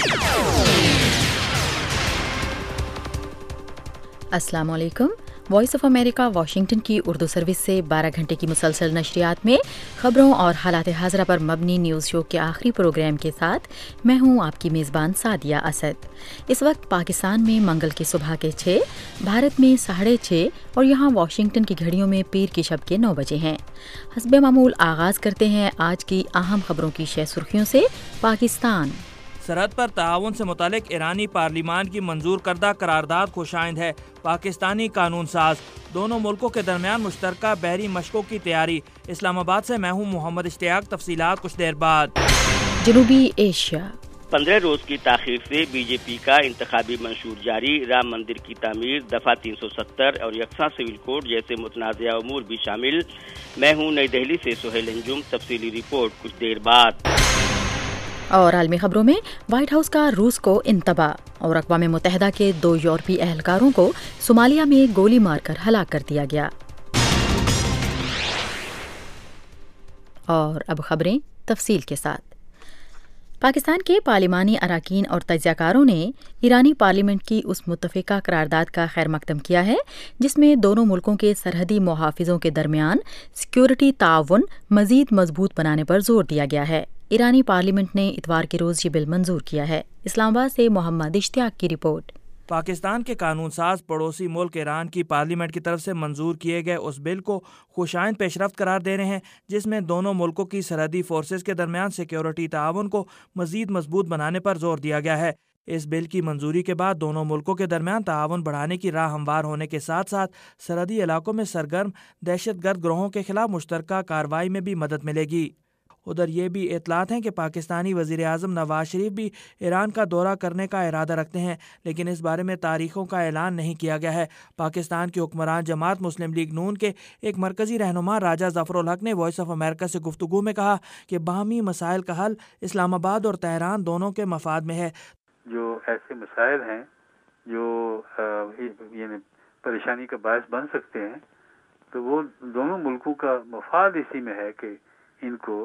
अस्सलाम वालेकुम। Voice of America Washington की उर्दू सर्विस से 12 घंटे की मुसलसल नशरियात में खबरों और हालात हाज़रा पर मबनी न्यूज़ शो के आखिरी प्रोग्राम के साथ मैं हूं आपकी मेज़बान सादिया असद। इस वक्त पाकिस्तान में मंगल की सुबह के 6, भारत में 6:30 और यहां वाशिंगटन की घड़ियों में पीर की शब के 9 बजे हैं। हस्बे मामूल आगाज़ करते हैं आज की अहम खबरों की शह सुर्खियों से। पाकिस्तान सरहद पर ताउन से मुतालिक ईरानी पार्लिमान की मंजूर करदा करारदाद खुशाइंद है। पाकिस्तानी कानून साज, दोनों मुल्कों के दरमियान मुश्तरका बहरी मशकों की तैयारी। इस्लामाबाद से मैं हूँ मोहम्मद इश्तियाक, तफसीलात कुछ देर बाद। जनूबी एशिया 15 रोज की ताखीर से बीजेपी का इंतखाबी मंशूर जारी। राम मंदिर की तामीर, दफा 370 और यकसा सिविल कोड जैसे मुतनाज़ा उमूर भी शामिल। मैं हूँ नई दिल्ली से सुहेल अंजुम, तफसीली रिपोर्ट कुछ देर बाद। और आलमी खबरों में व्हाइट हाउस का रूस को इंतबाह और अक़वाम मुत्तहिदा के 2 यूरोपीय एहलकारों को सोमालिया में गोली मारकर हलाक कर दिया गया। और अब खबरें तफसील के साथ। पाकिस्तान के पार्लिमानी अराकीन और तज्ज़ियाकारों ने ईरानी पार्लियामेंट की उस मुत्तफ़िका करारदाद का खैर मकदम किया है जिसमें दोनों मुल्कों के सरहदी मुहाफ़िज़ों के दरमियान सिक्योरिटी ताउन मज़ीद मजबूत बनाने पर जोर दिया गया है। ईरानी पार्लियामेंट ने इतवार के रोज ये बिल मंजूर किया है। इस्लामाबाद से मोहम्मद इश्तियाक की रिपोर्ट। पाकिस्तान के कानून साज पड़ोसी मुल्क ईरान की पार्लियामेंट की तरफ से मंजूर किए गए उस बिल को खुशाइंद पेशरफ्त करार दे रहे हैं जिसमें दोनों मुल्कों की सरहदी फोर्सेस के दरमियान सिक्योरिटी ताउन को मजीद मजबूत बनाने पर जोर दिया गया है। इस बिल की मंजूरी के बाद दोनों मुल्कों के दरमियान ताउन बढ़ाने की राह हमवार होने के साथ साथ सरहदी इलाकों में सरगर्म दहशतगर्द ग्रोहों के खिलाफ मुश्तरका कार्रवाई में भी मदद मिलेगी। उधर ये भी इतलात हैं कि पाकिस्तानी वज़ीर-ए-आज़म नवाज शरीफ भी ईरान का दौरा करने का इरादा रखते हैं, लेकिन इस बारे में तारीखों का ऐलान नहीं किया गया है। पाकिस्तान की हुक्मरान जमात मुस्लिम लीग नून के एक मरकज़ी रहनुमा राजा ज़फ़रुल हक ने वॉइस ऑफ अमेरिका से गुफ्तगू में कहा कि बाहमी मसाइल का हल इस्लामाबाद और तेहरान दोनों के मफाद में है। जो ऐसे मसाइल हैं जो परेशानी का बायस बन सकते हैं, तो वो दोनों मुल्कों का मफाद इसी में है कि इनको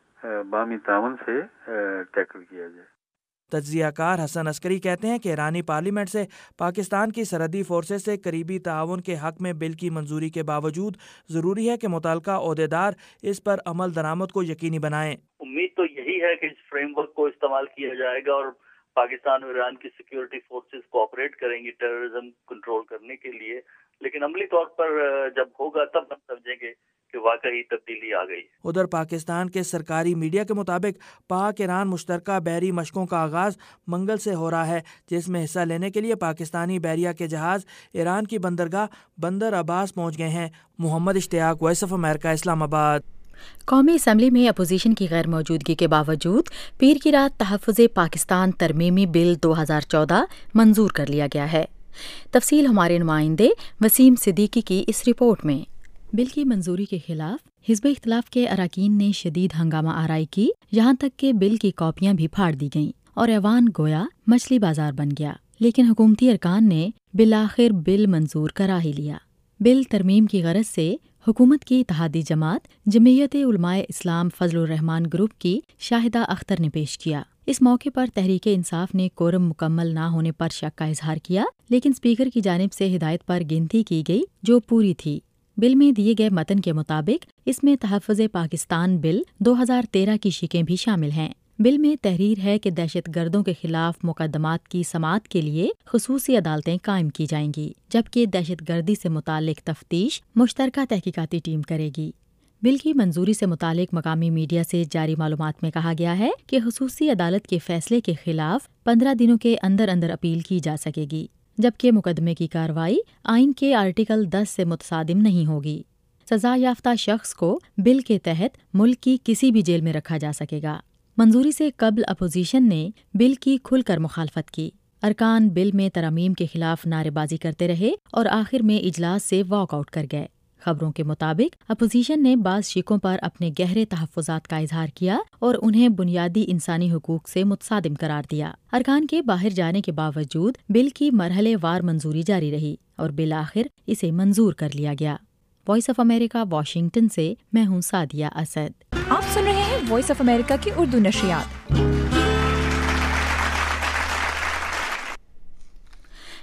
बामी तावन से टैकल किया जाए। तज्ज़ियाकार हसन अस्करी कहते हैं कि ईरानी पार्लियामेंट से पाकिस्तान की सरहदी फोर्सेस से करीबी ताउन के हक में बिल की मंजूरी के बावजूद ज़रूरी है कि मुतल्लिका ओहदेदार इस पर अमल दरामद को यकीनी बनाएं। उम्मीद तो यही है कि इस फ्रेमवर्क को इस्तेमाल किया जाएगा और पाकिस्तान और ईरान की सिक्योरिटी फोर्सेस कोऑपरेट करेंगी टेररिज्म कंट्रोल करने के लिए, लेकिन अमली तौर पर जब होगा तब हम समझेंगे कि वाकई तब्दीली आ गई। उधर पाकिस्तान के सरकारी मीडिया के मुताबिक पाक ईरान मुश्तरका बहरी मशकों का आगाज मंगल से हो रहा है, जिसमें हिस्सा लेने के लिए पाकिस्तानी बहरिया के जहाज ईरान की बंदरगाह बंदर अब्बास पहुंच गए हैं। Mohammad Ishtiaq, Voice of America, Islamabad. कौमी असम्बली में अपोजिशन की गैर मौजूदगी के बावजूद पीर की रात तहफ़्फ़ुज़े पाकिस्तान तरमीमी बिल 2014 मंजूर कर लिया गया है। तफसील हमारे नुमाइंदे वसीम सिद्दीकी की इस रिपोर्ट में। बिल की मंजूरी के खिलाफ हिज़्ब इख्तिलाफ के अराकीन ने शदीद हंगामा आराई की, यहाँ तक कि बिल की कॉपियां भी फाड़ दी गईं और ऐवान गोया मछली बाजार बन गया। लेकिन हुकूमती अरकान ने बिलाखिर बिल मंजूर करा ही लिया। बिल तरमीम की गरज से हुकूमत की इत्तेहादी जमात जमीयत उलमाए इस्लाम फजलुर रहमान ग्रुप की शाहिदा अख्तर ने पेश किया। इस मौके पर तहरीक इंसाफ ने कोरम मुकम्मल न होने पर शक का इजहार किया, लेकिन स्पीकर की जानिब से हिदायत पर गिनती की गई जो पूरी थी। बिल में दिए गए मतन के मुताबिक इसमें तहफ़्फ़ुज़े पाकिस्तान बिल 2013 की शिकें भी शामिल हैं। बिल में तहरीर है कि दहशत गर्दों के खिलाफ मुकदमात की समाअत के लिए खुसूसी अदालतें कायम की जाएंगी, जबकि दहशत गर्दी से मुतालिक तफ्तीश मुश्तरका तहकीकाती टीम करेगी। बिल की मंजूरी से मुतालिक मकामी मीडिया से जारी मालूमात में कहा गया है कि खुसूसी अदालत के फैसले के खिलाफ 15 दिनों के अंदर अंदर अपील की जा सकेगी, जबकि मुकदमे की कार्रवाई आइन के आर्टिकल 10 से मुतसादिम नहीं होगी। सजा याफ्ता शख्स को बिल के तहत मुल्क की किसी भी जेल में रखा जा सकेगा। मंजूरी से कबल अपोजिशन ने बिल की खुलकर मुखालफत की। अरकान बिल में तरमीम के खिलाफ नारेबाजी करते रहे और आखिर में इजलास से वॉकआउट कर गए। खबरों के मुताबिक अपोजिशन ने बाज़ शिकों पर अपने गहरे तहफ़्फ़ुज़ात का इजहार किया और उन्हें बुनियादी इंसानी हुकूक से मुतसादिम करार दिया। अरकान के बाहर जाने के बावजूद बिल की मरहले वार मंजूरी जारी रही और बिल आखिर इसे मंजूर कर लिया गया। वॉइस ऑफ अमेरिका, वाशिंगटन से मैं हूँ सादिया असद। आप सुन रहे हैं वॉइस ऑफ अमेरिका की उर्दू नशरियात।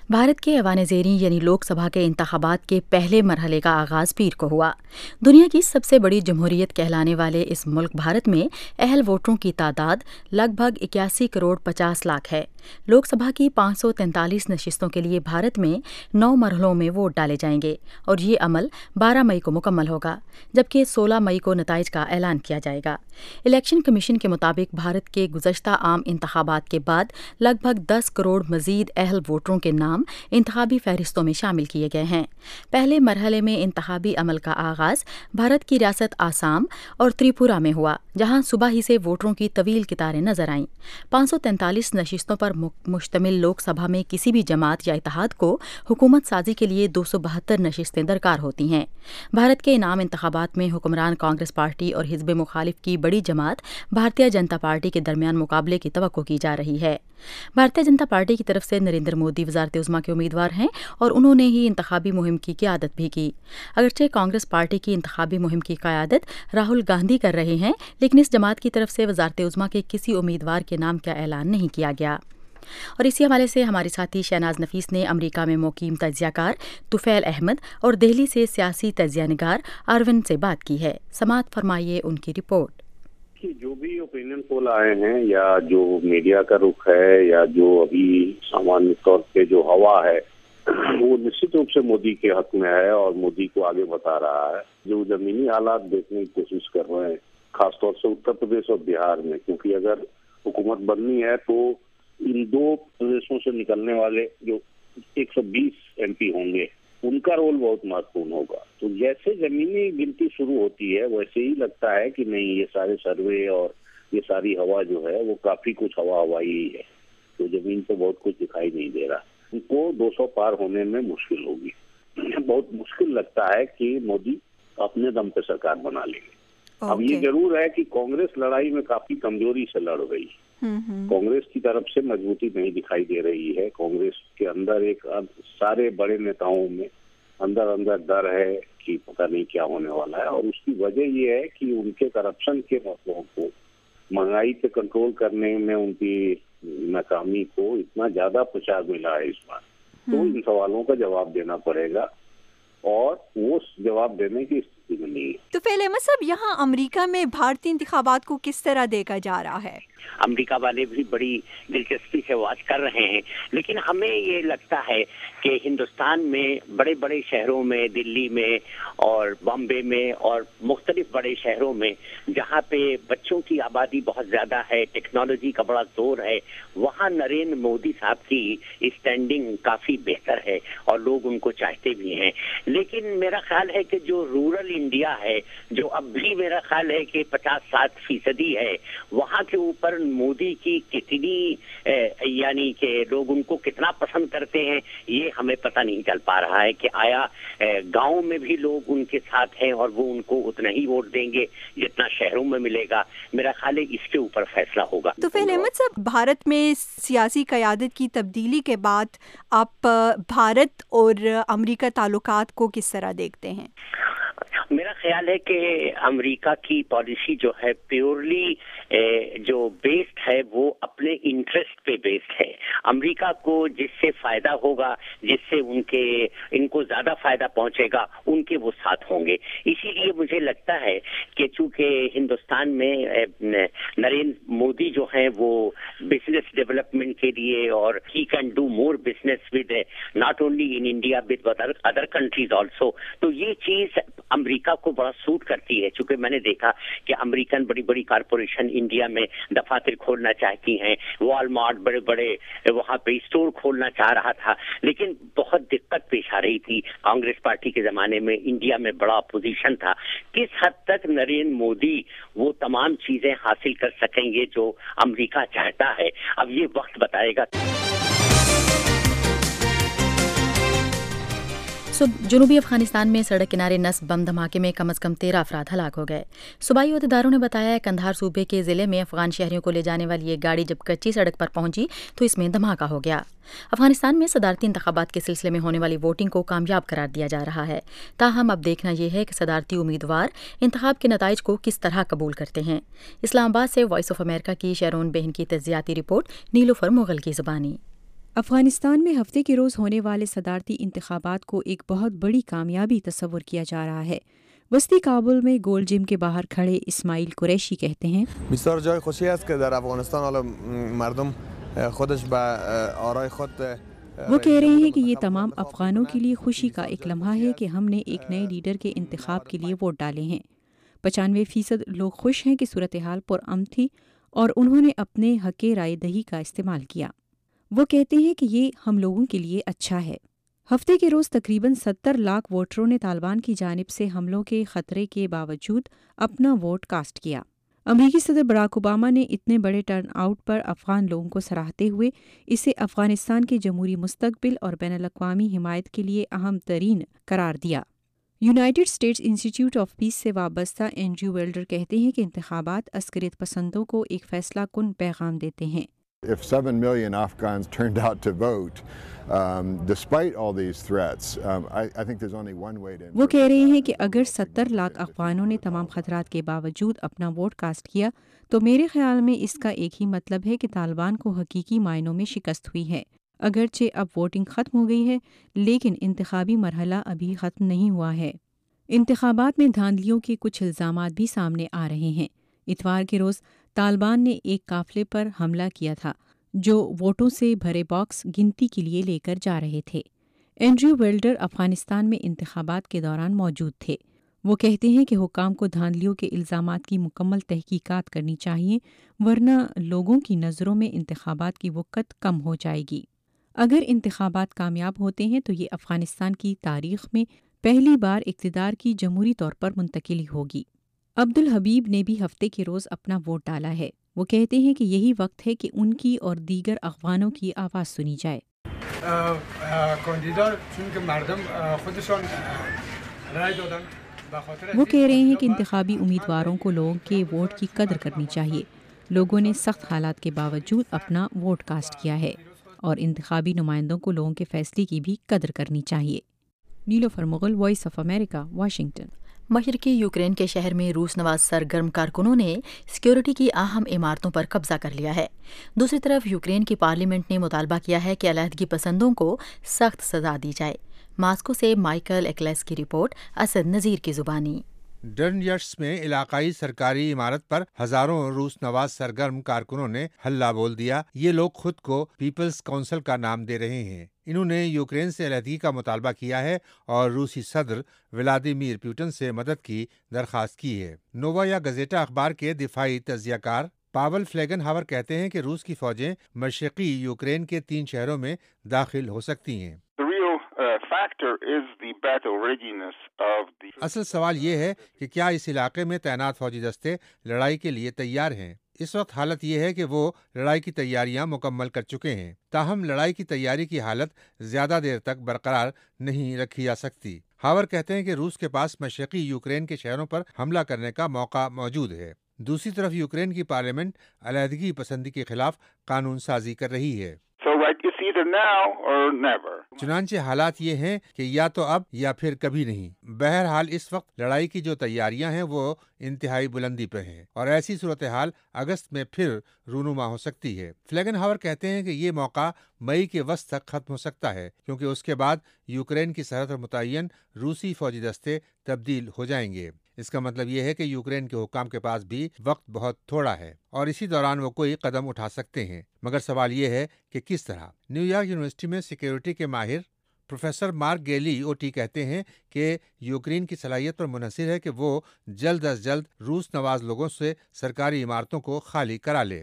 بھارت کے ایوان زیریں یعنی لوک سبھا کے انتخابات کے پہلے مرحلے کا آغاز پیر کو ہوا۔ دنیا کی سب سے بڑی جمہوریت کہلانے والے اس ملک بھارت میں اہل ووٹروں کی تعداد لگ بھگ 81 کروڑ 50 لاکھ ہے۔ لوک سبھا کی 543 نشستوں کے لیے بھارت میں 9 مرحلوں میں ووٹ ڈالے جائیں گے اور یہ عمل 12 مئی کو مکمل ہوگا، جبکہ 16 مئی کو نتائج کا اعلان کیا جائے گا۔ الیکشن کمیشن کے مطابق بھارت کے گزشتہ عام انتخابات کے بعد لگ بھگ 10 کروڑ مزید اہل ووٹروں کے نام انتخابی فہرستوں میں شامل کیے گئے ہیں۔ پہلے مرحلے میں انتخابی عمل کا آغاز بھارت کی ریاست آسام اور تریپورہ میں ہوا، جہاں صبح ہی سے ووٹروں کی طویل قطاریں نظر آئیں۔ 543 نشستوں پر مشتمل لوک سبھا میں کسی بھی جماعت یا اتحاد کو حکومت سازی کے لیے 272 نشستیں درکار ہوتی ہیں۔ بھارت کے ان عام انتخابات میں حکمران کانگریس پارٹی اور حزب مخالف کی بڑی جماعت بھارتیہ جنتا پارٹی کے درمیان مقابلے کی توقع کی جا رہی ہے۔ بھارتیہ جنتا پارٹی کی طرف سے نریندر مودی وزارت عظمیٰ کے امیدوار ہیں اور انہوں نے ہی انتخابی مہم کی قیادت بھی کی۔ اگرچہ کانگریس پارٹی کی انتخابی مہم کی قیادت راہل گاندھی کر رہے ہیں، لیکن اس جماعت کی طرف سے وزارت عظمیٰ کے کسی امیدوار کے نام کا اعلان نہیں کیا گیا۔ اور اسی حوالے سے ہمارے ساتھی شہناز نفیس نے امریکہ میں مقیم تجزیہ کار طفیل احمد اور دہلی سے سیاسی تجزیہ نگار اروند سے بات کی ہے۔ سماعت فرمائیے ان کی رپورٹ۔ جو بھی اوپینین پول آئے ہیں یا جو میڈیا کا رخ ہے یا جو ابھی سامانیہ طور پہ جو ہوا ہے وہ نشچت روپ سے مودی کے حق میں ہے اور مودی کو آگے بتا رہا ہے۔ جو زمینی حالات دیکھنے کی کوشش کر رہے ہیں خاص طور سے اتر پردیش اور بہار میں، کیونکہ اگر حکومت بننی ہے تو ان دو پردیشوں سے نکلنے والے جو 120 ایم پی ہوں گے ان کا رول بہت مہتوپورن ہوگا۔ تو جیسے زمینی گنتی شروع ہوتی ہے ویسے ہی لگتا ہے کہ نہیں، یہ سارے سروے اور یہ ساری ہوا جو ہے وہ کافی کچھ ہوائی ہی ہے، تو زمین پہ بہت کچھ دکھائی نہیں دے رہا۔ ان کو 200 پار ہونے میں مشکل ہوگی۔ بہت مشکل لگتا ہے کہ مودی اپنے دم پہ سرکار بنا لیں گے۔ اب یہ ضرور ہے کہ کانگریس لڑائی میں کافی کمزوری سے لڑ رہی ہے۔ کانگریس کی طرف سے مضبوطی نہیں دکھائی دے رہی ہے۔ کانگریس کے اندر ایک سارے بڑے نیتاؤں میں اندر ڈر ہے کہ پتہ نہیں کیا ہونے والا ہے، اور اس کی وجہ یہ ہے کہ ان کے کرپشن کے مسئلوں کو، مہنگائی پہ کنٹرول کرنے میں ان کی ناکامی کو اتنا زیادہ پرچار ملا ہے اس بار، تو ان سوالوں کا جواب دینا پڑے گا اور وہ جواب دینے کی استھتی میں نہیں ہے۔ تو طفیل احمد صاحب، یہاں امریکہ میں بھارتی انتخابات کو کس طرح دیکھا جا رہا ہے؟ امریکہ والے بھی بڑی دلچسپی سے واچ کر رہے ہیں، لیکن ہمیں یہ لگتا ہے کہ ہندوستان میں بڑے بڑے شہروں میں، دلی میں اور بامبے میں اور مختلف بڑے شہروں میں جہاں پہ بچوں کی آبادی بہت زیادہ ہے، ٹیکنالوجی کا بڑا زور ہے، وہاں نریندر مودی صاحب کی اسٹینڈنگ کافی بہتر ہے اور لوگ ان کو چاہتے بھی ہیں۔ لیکن میرا خیال ہے کہ جو رورل انڈیا ہے، جو اب بھی میرا خیال ہے کہ 50-60% ہے، وہاں کے اوپر مودی کی کتنی یعنی کہ لوگ ان کو کتنا پسند کرتے ہیں یہ ہمیں پتہ نہیں چل پا رہا ہے کہ آیا گاؤں میں بھی لوگ ان کے ساتھ ہیں اور وہ ان کو اتنا ہی ووٹ دیں گے جتنا شہروں میں ملے گا۔ میرا خیال ہے اس کے اوپر فیصلہ ہوگا۔ تو طفیل احمد صاحب، بھارت میں سیاسی قیادت کی تبدیلی کے بعد آپ بھارت اور امریکہ تعلقات کو کس طرح دیکھتے ہیں؟ میرا خیال ہے کہ امریکہ کی پالیسی جو ہے پیورلی جو بیسڈ ہے وہ اپنے انٹرسٹ پہ بیسڈ ہے۔ امریکہ کو جس سے فائدہ ہوگا، جس سے ان کو زیادہ فائدہ پہنچے گا، ان کے وہ ساتھ ہوں گے۔ اسی لیے مجھے لگتا ہے کہ چونکہ ہندوستان میں نریندر مودی جو ہیں وہ بزنس ڈیولپمنٹ کے لیے اور ہی can do more business with not only in India with other countries also, تو یہ چیز امریکہ کو بڑا سوٹ کرتی ہے۔ چونکہ میں نے دیکھا کہ امریکن بڑی بڑی کارپوریشن انڈیا میں دفاتر کھولنا چاہتی ہیں، والمارٹ بڑے بڑے وہاں پہ اسٹور کھولنا چاہ رہا تھا، لیکن بہت دقت پیش آ رہی تھی۔ کانگریس پارٹی کے زمانے میں انڈیا میں بڑا اپوزیشن تھا۔ کس حد تک نریندر مودی وہ تمام چیزیں حاصل کر سکیں گے جو امریکہ چاہتا ہے، اب یہ وقت بتائے گا۔ جنوبی افغانستان میں سڑک کنارے نصب بم دھماکے میں کم از کم 13 افراد ہلاک ہو گئے۔ صوبائی عہدیداروں نے بتایا کندھار صوبے کے ضلع میں افغان شہریوں کو لے جانے والی ایک گاڑی جب کچی سڑک پر پہنچی تو اس میں دھماکہ ہو گیا۔ افغانستان میں صدارتی انتخابات کے سلسلے میں ہونے والی ووٹنگ کو کامیاب قرار دیا جا رہا ہے، تاہم اب دیکھنا یہ ہے کہ صدارتی امیدوار انتخاب کے نتائج کو کس طرح قبول کرتے ہیں۔ اسلام آباد سے وائس آف امریکہ کی شیرون بہن کی تجزیاتی رپورٹ نیلوفر مغل کی زبانی۔ افغانستان میں ہفتے کے روز ہونے والے صدارتی انتخابات کو ایک بہت بڑی کامیابی تصور کیا جا رہا ہے۔ وسطی کابل میں گول جم کے باہر کھڑے اسماعیل قریشی کہتے ہیں بسیار جای خوشی است که در افغانستان حالا مردم خودش به آرای خود وہ کہہ رہے ہیں کہ یہ تمام افغانوں کے لیے خوشی کا ایک لمحہ ہے کہ ہم نے ایک نئے لیڈر کے انتخاب کے لیے ووٹ ڈالے ہیں۔ 95% لوگ خوش ہیں کہ صورتحال پرامن تھی اور انہوں نے اپنے حق رائے دہی کا استعمال کیا۔ وہ کہتے ہیں کہ یہ ہم لوگوں کے لیے اچھا ہے۔ ہفتے کے روز تقریباً 70 لاکھ ووٹروں نے طالبان کی جانب سے حملوں کے خطرے کے باوجود اپنا ووٹ کاسٹ کیا۔ امریکی صدر براک اوباما نے اتنے بڑے ٹرن آؤٹ پر افغان لوگوں کو سراہتے ہوئے اسے افغانستان کے جمہوری مستقبل اور بین الاقوامی حمایت کے لیے اہم ترین قرار دیا۔ یونائیٹڈ اسٹیٹس انسٹی ٹیوٹ آف پیس سے وابستہ اینڈریو ویلڈر کہتے ہیں کہ انتخابات عسکریت پسندوں کو ایک فیصلہ کن پیغام دیتے ہیں۔ If 7 million Afghans turned out to vote, despite all these threats, I think there's only one way to... وہ کہہ رہے ہیں کہ اگر 70 لاکھ افغانوں نے تمام خطرات کے باوجود اپنا ووٹ کاسٹ کیا تو میرے خیال میں اس کا ایک ہی مطلب ہے کہ طالبان کو حقیقی معنوں میں شکست ہوئی ہے۔ اگرچہ اب ووٹنگ ختم ہو گئی ہے لیکن انتخابی مرحلہ ابھی ختم نہیں ہوا ہے۔ انتخابات میں دھاندلیوں کے کچھ الزامات بھی سامنے آ رہے ہیں۔ اتوار کے روز طالبان نے ایک قافلے پر حملہ کیا تھا جو ووٹوں سے بھرے باکس گنتی کے لیے لے کر جا رہے تھے۔ اینڈریو ویلڈر افغانستان میں انتخابات کے دوران موجود تھے۔ وہ کہتے ہیں کہ حکام کو دھاندلیوں کے الزامات کی مکمل تحقیقات کرنی چاہیے ورنہ لوگوں کی نظروں میں انتخابات کی وقت کم ہو جائے گی۔ اگر انتخابات کامیاب ہوتے ہیں تو یہ افغانستان کی تاریخ میں پہلی بار اقتدار کی جمہوری طور پر منتقلی ہوگی۔ عبدالحبیب نے بھی ہفتے کے روز اپنا ووٹ ڈالا ہے۔ وہ کہتے ہیں کہ یہی وقت ہے کہ ان کی اور دیگر افغانوں کی آواز سنی جائے۔ وہ کہہ رہے ہیں کہ انتخابی امیدواروں کو لوگوں کے ووٹ کی قدر کرنی چاہیے۔ لوگوں نے سخت حالات کے باوجود اپنا ووٹ کاسٹ کیا ہے اور انتخابی نمائندوں کو لوگوں کے فیصلے کی بھی قدر کرنی چاہیے۔ Nilofar Mughal, Voice of America, Washington. مشرقی یوکرین کے شہر میں روس نواز سرگرم کارکنوں نے سیکیورٹی کی اہم عمارتوں پر قبضہ کر لیا ہے۔ دوسری طرف یوکرین کی پارلیمنٹ نے مطالبہ کیا ہے کہ علیحدگی پسندوں کو سخت سزا دی جائے۔ ماسکو سے مائیکل ایکلیس کی رپورٹ، اسد نذیر کی زبانی۔ ڈرنیٹس میں علاقائی سرکاری عمارت پر ہزاروں روس نواز سرگرم کارکنوں نے ہلہ بول دیا۔ یہ لوگ خود کو پیپلز کونسل کا نام دے رہے ہیں۔ انہوں نے یوکرین سے علیحدگی کا مطالبہ کیا ہے اور روسی صدر ولادیمیر پوٹن سے مدد کی درخواست کی ہے۔ نووایا گزیٹا اخبار کے دفاعی تجزیہ کار پاول فلیگن ہاور کہتے ہیں کہ روس کی فوجیں مشرقی یوکرین کے 3 شہروں میں داخل ہو سکتی ہیں۔ اصل سوال یہ ہے کہ کیا اس علاقے میں تعینات فوجی دستے لڑائی کے لیے تیار ہیں۔ اس وقت حالت یہ ہے کہ وہ لڑائی کی تیاریاں مکمل کر چکے ہیں، تاہم لڑائی کی تیاری کی حالت زیادہ دیر تک برقرار نہیں رکھی جا سکتی۔ ہاور کہتے ہیں کہ روس کے پاس مشرقی یوکرین کے شہروں پر حملہ کرنے کا موقع موجود ہے۔ دوسری طرف یوکرین کی پارلیمنٹ علیحدگی پسندی کے خلاف قانون سازی کر رہی ہے۔ چنانچہ حالات یہ ہیں کہ یا تو اب یا پھر کبھی نہیں۔ بہرحال اس وقت لڑائی کی جو تیاریاں ہیں وہ انتہائی بلندی پہ ہیں اور ایسی صورتحال اگست میں پھر رونما ہو سکتی ہے۔ فلیگن ہاور کہتے ہیں کہ یہ موقع مئی کے وسط تک ختم ہو سکتا ہے کیونکہ اس کے بعد یوکرین کی سرحد پر متعین روسی فوجی دستے تبدیل ہو جائیں گے۔ اس کا مطلب یہ ہے کہ یوکرین کے حکام کے پاس بھی وقت بہت تھوڑا ہے اور اسی دوران وہ کوئی قدم اٹھا سکتے ہیں، مگر سوال یہ ہے کہ کس طرح۔ نیو یارک یونیورسٹی میں سیکیورٹی کے ماہر پروفیسر مارک گیلی اوٹی کہتے ہیں کہ یوکرین کی صلاحیت پر منحصر ہے کہ وہ جلد از جلد روس نواز لوگوں سے سرکاری عمارتوں کو خالی کرا لے۔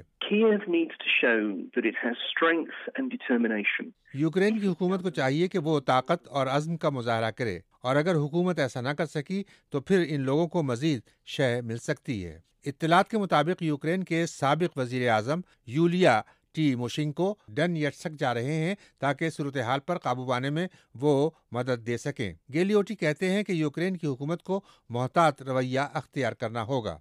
یوکرین کی حکومت کو چاہیے کہ وہ طاقت اور عزم کا مظاہرہ کرے اور اگر حکومت ایسا نہ کر سکی تو پھر ان لوگوں کو مزید شے مل سکتی ہے۔ اطلاعات کے مطابق یوکرین کے سابق وزیر اعظم یولیا ٹیموشینکو ڈنیٹسک جا رہے ہیں تاکہ صورتحال پر قابو پانے میں وہ مدد دے سکیں۔ گیلیوٹی کہتے ہیں کہ یوکرین کی حکومت کو محتاط رویہ اختیار کرنا ہوگا۔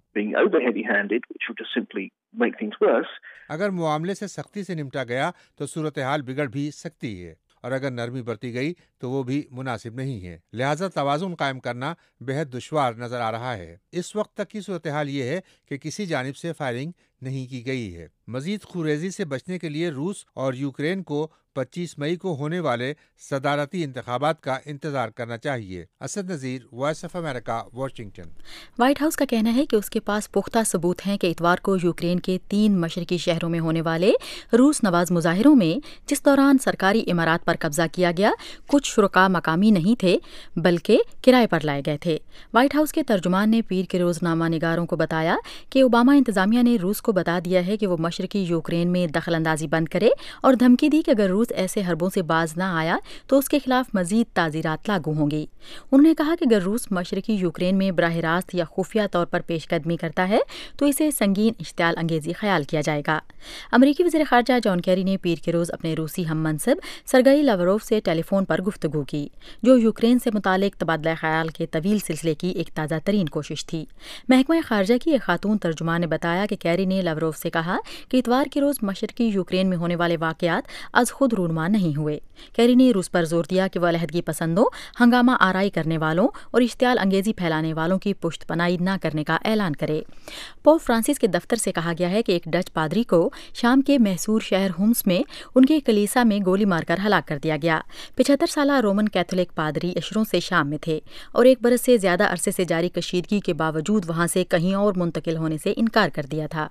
اگر معاملے سے سختی سے نمٹا گیا تو صورتحال بگڑ بھی سکتی ہے اور اگر نرمی برتی گئی تو وہ بھی مناسب نہیں ہے، لہٰذا توازن قائم کرنا بہت دشوار نظر آ رہا ہے۔ اس وقت تک کی صورتحال یہ ہے کہ کسی جانب سے فائرنگ نہیں کی گئی ہے۔ مزید خونریزی سے بچنے کے لیے روس اور یوکرین کو 25 مئی کو ہونے والے صدارتی انتخابات کا انتظار کرنا چاہیے۔ Asad Nazir, Voice of America, Washington. White House کا کہنا ہے کہ اس کے پاس پختہ ثبوت ہیں کہ اتوار کو یوکرین کے 3 مشرقی شہروں میں ہونے والے روس نواز مظاہروں میں، جس دوران سرکاری عمارات پر قبضہ کیا گیا، کچھ شرکاء مقامی نہیں تھے بلکہ کرائے پر لائے گئے تھے۔ وائٹ ہاؤس کے ترجمان نے پیر کے روز نامہ نگاروں کو بتایا کہ اوباما انتظامیہ نے روس کو بتا دیا ہے کہ وہ مشرقی یوکرین میں دخل اندازی بند کرے اور دھمکی دی کہ اگر روس ایسے حربوں سے باز نہ آیا تو اس کے خلاف مزید تعزیرات لاگو ہوں گی۔ انہوں نے کہا کہ اگر روس مشرقی یوکرین میں براہ راست یا خفیہ طور پر پیش قدمی کرتا ہے تو اسے سنگین اشتعال انگیزی خیال کیا جائے گا۔ امریکی وزیر خارجہ جان کیری نے پیر کے روز اپنے روسی ہم منصب سرگئی لاوروف سے ٹیلی فون پر گفتگو کی، جو یوکرین سے متعلق تبادلہ خیال کے طویل سلسلے کی ایک تازہ ترین کوشش تھی۔ محکمہ خارجہ کی ایک خاتون ترجمان نے بتایا کہ کیری نے لاوروف سے کہا کہ اتوار کے روز مشرقی یوکرین میں ہونے والے واقعات از خود رونما نہیں ہوئے۔ کیری نے روس پر زور دیا کہ وہ علیحدگی پسندوں، ہنگامہ آرائی کرنے والوں اور اشتعال انگیزی پھیلانے والوں کی پشت پناہی نہ کرنے کا اعلان کرے۔ پوپ فرانسس کے دفتر سے کہا گیا ہے کہ ایک ڈچ پادری کو شام کے محصور شہر ہومس میں ان کے کلیسا میں گولی مار کر ہلاک کر دیا گیا۔ 75 سالہ رومن کیتھولک پادری اشروں سے شام میں تھے اور 1 برس سے زیادہ عرصے سے جاری کشیدگی کے باوجود وہاں سے کہیں اور منتقل ہونے سے انکار کر دیا تھا۔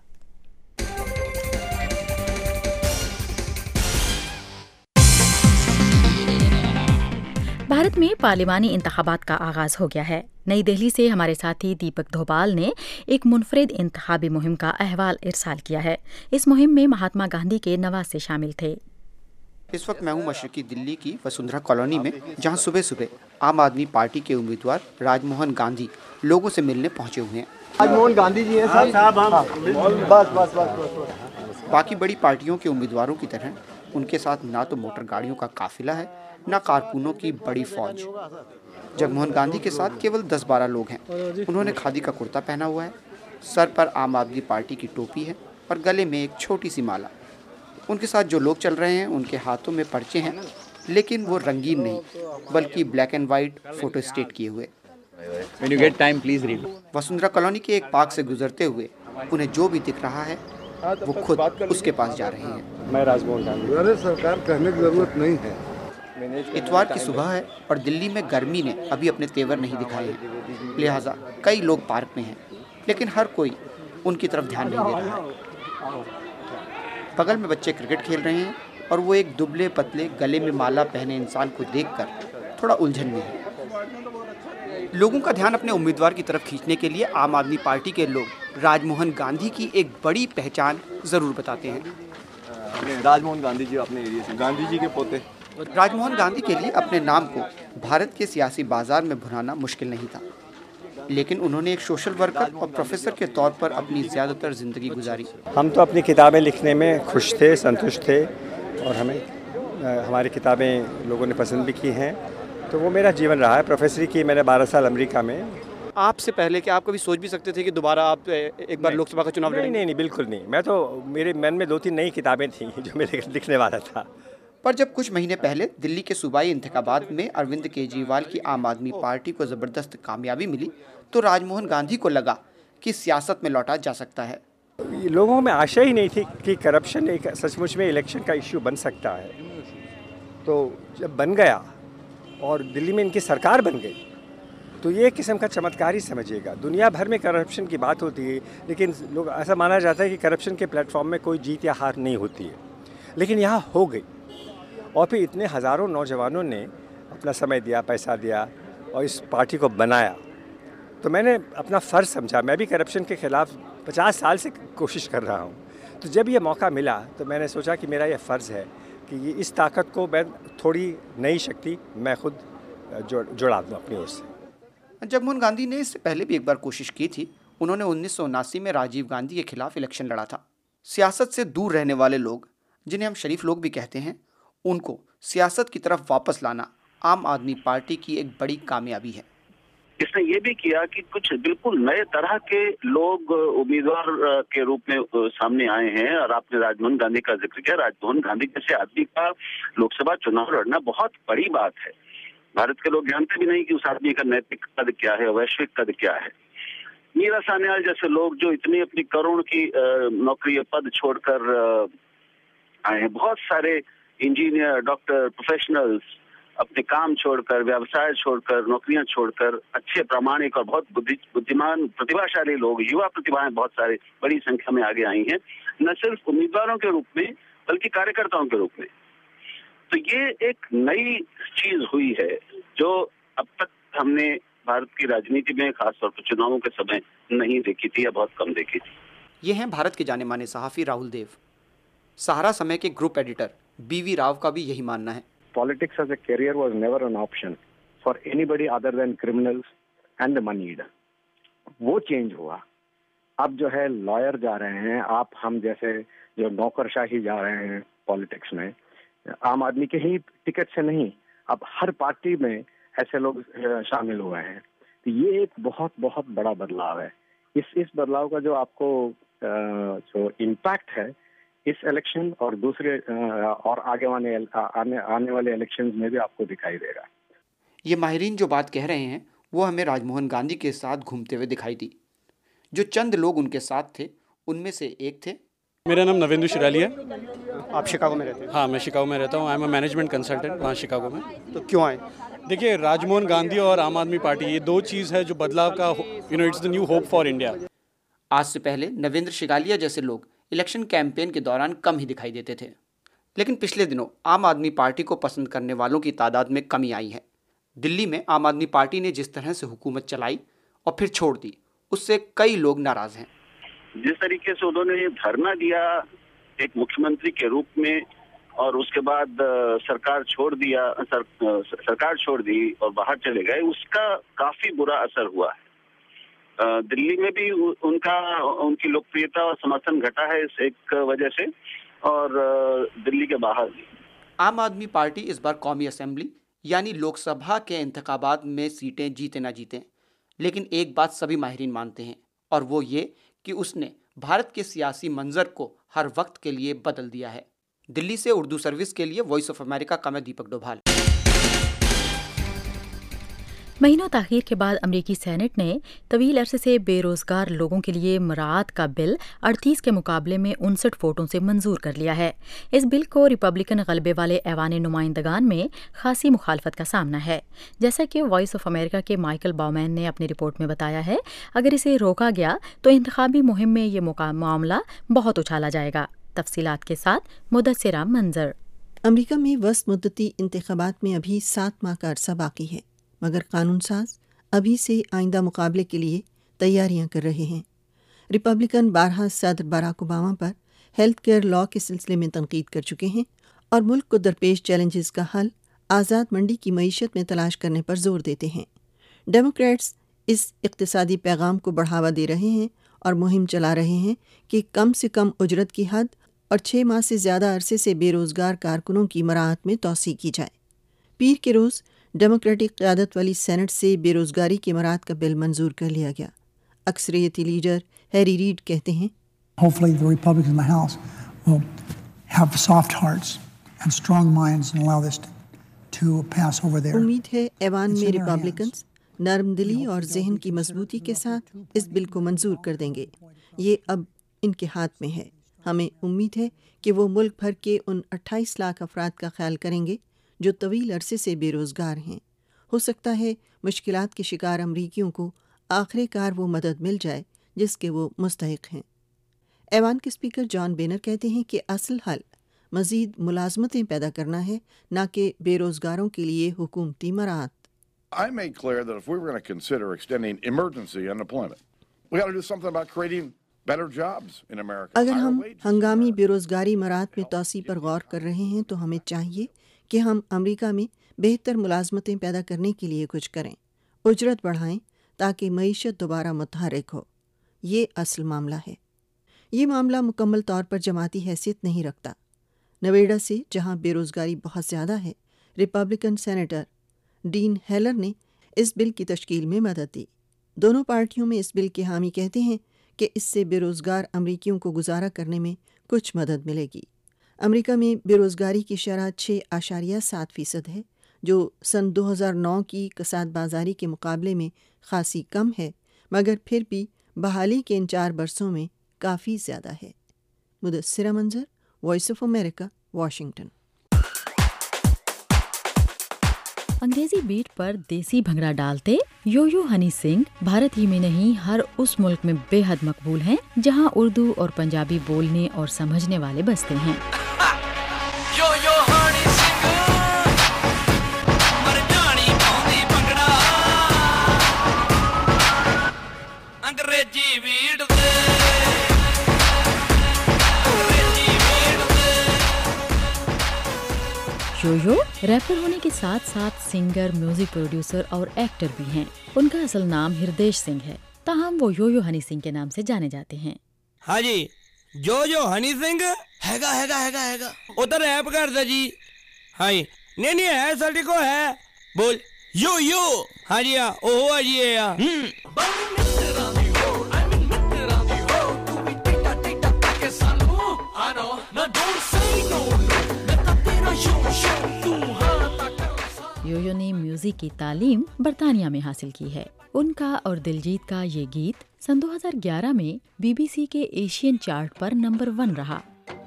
بھارت میں پارلیمانی انتخابات کا آغاز ہو گیا ہے۔ نئی دہلی سے ہمارے ساتھی دیپک دھوبال نے ایک منفرد انتخابی مہم کا احوال ارسال کیا ہے۔ اس مہم میں مہاتما گاندھی کے نواسے شامل تھے۔ اس وقت میں ہوں مشرقی دلی کی وسندھرا کالونی میں، جہاں صبح صبح عام آدمی پارٹی کے امیدوار راج موہن گاندھی لوگوں سے ملنے پہنچے ہوئے ہیں۔ راج موہن گاندھی جی ہیں صاحب، بس۔ باقی بڑی پارٹیوں کے امیدواروں کی طرح ان کے ساتھ نہ تو موٹر گاڑیوں کا قافلہ ہے، نہ کارکنوں کی بڑی فوج۔ جگموہن گاندھی کے ساتھ کیول 10-12 لوگ ہیں۔ انہوں نے کھادی کا کرتا پہنا ہوا ہے، سر پر عام آدمی پارٹی کی ٹوپی ہے اور گلے میں ایک چھوٹی سی مالا۔ ان کے ساتھ جو لوگ چل رہے ہیں ان کے ہاتھوں میں پرچے ہیں، لیکن وہ رنگین نہیں بلکہ black and white photostat کیے ہوئے۔ وسندھرا کالونی کے ایک پارک سے گزرتے ہوئے انہیں جو بھی دکھ رہا ہے وہ خود اس کے پاس جا رہے ہیں۔ میں راج موہن گاندھی، سرکار کہنے کی ضرورت نہیں ہے۔ اتوار کی صبح ہے اور دلی میں گرمی نے ابھی اپنے تیور نہیں دکھائے ہیں، لہٰذا کئی لوگ پارک میں ہیں، لیکن ہر کوئی ان کی طرف دھیان نہیں دے رہا ہے۔ بغل میں بچے کرکٹ کھیل رہے ہیں اور وہ ایک دبلے پتلے گلے میں مالا پہنے انسان کو دیکھ کر تھوڑا الجھن میں ہے۔ لوگوں کا دھیان اپنے امیدوار کی طرف کھینچنے کے لیے عام آدمی پارٹی کے لوگ راج موہن گاندھی کی ایک بڑی پہچان ضرور بتاتے ہیں۔ راج موہن گاندھی جی اپنے ایریے سے، گاندھی جی کے پوتے۔ راج موہن گاندھی کے لیے اپنے نام کو بھارت کے سیاسی بازار میں بھرانا مشکل نہیں تھا، لیکن انہوں نے ایک سوشل ورکر اور پروفیسر کے طور پر اپنی زیادہ تر زندگی گزاری۔ ہم تو اپنی کتابیں لکھنے میں خوش تھے، سنتشٹ تھے، اور ہماری کتابیں لوگوں نے پسند بھی کی ہیں، تو وہ میرا جیون رہا ہے۔ پروفیسری کی میں نے 12 سال امریکہ میں۔ آپ سے پہلے کہ آپ کبھی سوچ بھی سکتے تھے کہ دوبارہ آپ ایک بار لوک سبھا کا چناؤ لڑیں گے؟ نہیں، بالکل نہیں۔ میں تو میرے من میں 2-3 نئی کتابیں تھیں جو میں لکھنے والا تھا۔ پر جب کچھ مہینے پہلے دلی کے صوبائی انتخابات میں اروند کیجریوال کی عام آدمی پارٹی کو زبردست کامیابی ملی تو راج موہن گاندھی کو لگا کہ سیاست میں لوٹا جا سکتا ہے۔ لوگوں میں آشا ہی نہیں تھی کہ کرپشن ایک سچ مچ میں الیکشن کا ایشو بن سکتا ہے، تو جب بن گیا اور دلی میں ان کی سرکار بن گئی تو یہ ایک قسم کا چمتکار ہی سمجھیے گا۔ دنیا بھر میں کرپشن کی بات ہوتی ہے، لیکن لوگ ایسا مانا جاتا ہے کہ کرپشن کے پلیٹ فارم میں کوئی جیت یا ہار نہیں ہوتی ہے، لیکن یہاں ہو گئی، اور پھر اتنے ہزاروں نوجوانوں نے اپنا سمے دیا، پیسہ دیا اور اس پارٹی کو بنایا، تو میں نے اپنا فرض سمجھا۔ میں بھی کرپشن کے خلاف 50 سال سے کوشش کر رہا ہوں، تو جب یہ موقع ملا تو میں نے سوچا کہ میرا یہ فرض ہے کہ یہ اس طاقت کو میں تھوڑی نئی شکتی میں خود جوڑا دوں اپنی اور سے۔ جگموہن گاندھی نے اس سے پہلے بھی ایک بار کوشش کی تھی۔ انہوں نے 1979 میں راجیو گاندھی کے خلاف الیکشن لڑا تھا۔ سیاست سے دور رہنے والے لوگ، جنہیں ہم شریف لوگ بھی کہتے ہیں، ان کو سیاست کی طرف واپس لانا عام آدمی پارٹی کی ایک بڑی کامیابی ہے۔ اس نے یہ بھی کیا کہ کچھ بالکل نئے طرح کے لوگ امیدوار کے روپ میں سامنے آئے ہیں، اور آپ نے راج موہن گاندھی کا ذکر کیا۔ راج موہن گاندھی جیسے آدمی کا لوک سبھا چناؤ لڑنا بہت بڑی بات ہے، भारत के लोग जानते भी नहीं कि उस आदमी का नैतिक कद क्या है, वैश्विक कद क्या है। मीरा सान्याल जैसे लोग जो इतनी अपनी करोड़ की नौकरी पद छोड़कर आए हैं, बहुत सारे इंजीनियर, डॉक्टर, प्रोफेशनल्स अपने काम छोड़कर, व्यवसाय छोड़कर, नौकरियां छोड़कर, अच्छे प्रामाणिक और बहुत बुद्धिमान प्रतिभाशाली लोग, युवा प्रतिभाएं बहुत सारे बड़ी संख्या में आगे आई हैं, न सिर्फ उम्मीदवारों के रूप में बल्कि कार्यकर्ताओं के रूप में। तो ये एक नई चीज हुई है जो अब तक हमने भारत की राजनीति में खासतौर पर चुनावों के समय नहीं देखी थी या बहुत कम देखी थी। ये हैं भारत के जाने माने सहाफ़ी राहुल देव। सहारा समय के ग्रुप एडिटर बीवी राव का भी यही मानना है। Politics as a career was never an option for anybody other than criminals and the moneyed. वो चेंज हुआ। अब जो है लॉयर जा रहे हैं, आप हम जैसे जो नौकरशाही जा रहे हैं पॉलिटिक्स में, आम आदमी के ही टिकट से नहीं, अब हर पार्टी में ऐसे लोग शामिल हुए हैं। तो ये एक बहुत बहुत बड़ा बदलाव है। इस बदलाव का जो आपको जो इम्पैक्ट है इस इलेक्शन और दूसरे और आने वाले इलेक्शंस में भी आपको दिखाई देगा। ये माहिरीन जो बात कह रहे हैं वो हमें राजमोहन गांधी के साथ घूमते हुए दिखाई दी। जो चंद लोग उनके साथ थे उनमें से एक थे। मेरा नाम नवेंद्र शिराली है। आप शिकागो में रहते हैं? हाँ, मैं शिकागो में रहता हूँ। I am a management consultant वहाँ शिकागो में। तो क्यों आए? देखिए, राजमोहन गांधी और आम आदमी पार्टी, ये दो चीज़ है जो बदलाव का, it's the new hope for India. आज से पहले नवेंद्र शिगालिया जैसे लोग इलेक्शन कैंपेन के दौरान कम ही दिखाई देते थे, लेकिन पिछले दिनों आम आदमी पार्टी को पसंद करने वालों की तादाद में कमी आई है। दिल्ली में आम आदमी पार्टी ने जिस तरह से हुकूमत चलाई और फिर छोड़ दी, उससे कई लोग नाराज हैं। जिस तरीके से उन्होंने धरना दिया एक मुख्यमंत्री के रूप में और उसके बाद सरकार छोड़ दी और बाहर चले गए, उसका काफी बुरा असर हुआ है। दिल्ली में भी उनकी लोकप्रियता और समर्थन घटा है इस एक वजह से, और दिल्ली के बाहर भी। आम आदमी पार्टी इस बार कौमी असेंबली यानी लोकसभा के इंतखाबात में सीटें जीते ना जीते, लेकिन एक बात सभी माहिरीन मानते हैं और वो ये कि उसने भारत के सियासी मंजर को हर वक्त के लिए बदल दिया है। दिल्ली से उर्दू सर्विस के लिए वॉइस ऑफ अमेरिका का मैं दीपक डोभाल। महीनों ताख़ीर के बाद अमरीकी सेनेट ने तवील अरसे से बेरोज़गार लोगों के लिए मराआत का बिल 38 के मुकाबले में 59 वोटों से मंजूर कर लिया है। इस बिल को रिपब्लिकन गलबे वाले ऐवान नुमाइंदगान में खासी मुखालफत का सामना है। जैसा कि वॉइस ऑफ अमेरिका के माइकल बाउमैन ने अपनी रिपोर्ट में बताया है, अगर इसे रोका गया तो इंतखाबी मुहिम में ये मामला बहुत उछाला जाएगा। तफसीलात के साथ मुदस्सिरा मंजर। अमरीका में वस्त मुद्दती इंतखाबात में अभी 7 माह का अरसा बाकी है, मगर कानून साज अभी से आइंदा मुकाबले के लिए तैयारियां कर रहे हैं। रिपब्लिकन बारहा सदर बराक ओबामा पर हेल्थ केयर लॉ के सिलसिले में तनकीद कर चुके हैं और मुल्क को दरपेश चैलेंजेस का हल आज़ाद मंडी की मईशत में तलाश करने पर जोर देते हैं। डेमोक्रेट्स इस इक़्तिसादी पैगाम को बढ़ावा दे रहे हैं और मुहिम चला रहे हैं कि कम से कम उजरत की हद और 6 माह से ज़्यादा अरसे से बेरोज़गार कारकुनों की मराहत में तौसी की जाए। पीर के रोज़ डेमोक्रेटिक क़यादत वाली सेनेट से बेरोज़गारी के मराहत का बिल मंजूर कर लिया गया। अक्सरियती लीडर हैरी रीड कहते हैं, Hopefully the Republicans in the House will have soft hearts and strong minds and allow this to pass over there. उम्मीद है ऐवान में रिपब्लिकन्स नरम दिली और जहन की मजबूती के साथ इस बिल को मंजूर कर देंगे। ये अब इनके हाथ में है। हमें उम्मीद है कि वो मुल्क भर के उन 28 लाख अफराद का ख्याल करेंगे जो तवील अरसे से बेरोज़गार हैं। हो सकता है मुश्किलात के शिकार अमरीकियों को आखिरकार वो मदद मिल जाए जिसके वो मुस्तहिक हैं। ऐवान के स्पीकर जॉन बेनर कहते हैं कि असल हल मज़ीद मुलाजमतें पैदा करना है, न कि बेरोज़गारों के लिए हुकूमती मराहत। I made clear that if we were going to consider extending emergency unemployment, we got to do something about creating better jobs in America. अगर हम हंगामी बेरोज़गारी मराहत में तौसी पर गौर कर रहे हैं तो हमें चाहिए कि हम अमेरिका में बेहतर मुलाजमतें पैदा करने के लिए कुछ करें, उजरत बढ़ाएं ताकि मईशत दोबारा मुतहरिक हो। ये असल मामला है। ये मामला मुकम्मल तौर पर जमाती हैसियत नहीं रखता। नवेडा से, जहां बेरोज़गारी बहुत ज़्यादा है, रिपब्लिकन सेनेटर डीन हेलर ने इस बिल की तश्कील में मदद दी। दोनों पार्टियों में इस बिल के हामी कहते हैं कि इससे बेरोज़गार अमरीकियों को गुजारा करने में कुछ मदद मिलेगी। अमेरिका में बेरोज़गारी की शरह 6.7% है, جو سن 2009 کی کساد بازاری کے مقابلے میں خاصی کم ہے، مگر پھر بھی بحالی کے ان 4 برسوں میں کافی زیادہ ہے۔ Mudassira Manzar, Voice of America, Washington. انگریزی بیٹ پر دیسی بھنگڑا ڈالتے یو یو ہنی سنگھ بھارت ہی میں نہیں ہر اس ملک میں بے حد مقبول ہیں جہاں اردو اور پنجابی بولنے اور سمجھنے والے بستے ہیں۔ یو ریپر ہونے کے ساتھ ساتھ سنگر، میوزک پروڈیوسر اور ایکٹر بھی ہیں۔ ان کا اصل نام ہردیش سنگھ ہے، تاہم وہ یو یو ہنی سنگھ کے نام سے جانے جاتے ہیں۔ ہاں جی، جو ہنی سنگھ ہے ادھر ریپ کرتا جی۔ ہاں جی، نہیں ہے سلٹی کو ہے بول یو ہاں جی، ہاں وہ جی یو نے میوزک کی تعلیم برطانیہ میں حاصل کی ہے۔ ان کا اور دلجیت کا یہ گیت سن 2011 میں بی بی سی کے ایشین چارٹ پر نمبر 1 رہا۔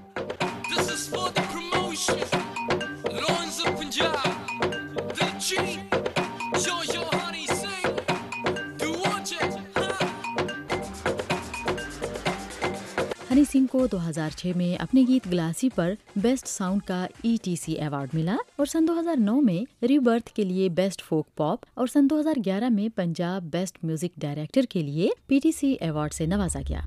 ہنی سنگھ کو 2006 میں اپنے گیت گلاسی پر بیسٹ ساؤنڈ کا ETC ایوارڈ ملا اور سن 2009 میں ری برتھ کے لیے بیسٹ فوک پاپ اور سن 2011 میں پنجاب بیسٹ میوزک ڈائریکٹر کے لیے PTC ایوارڈ سے نوازا گیا۔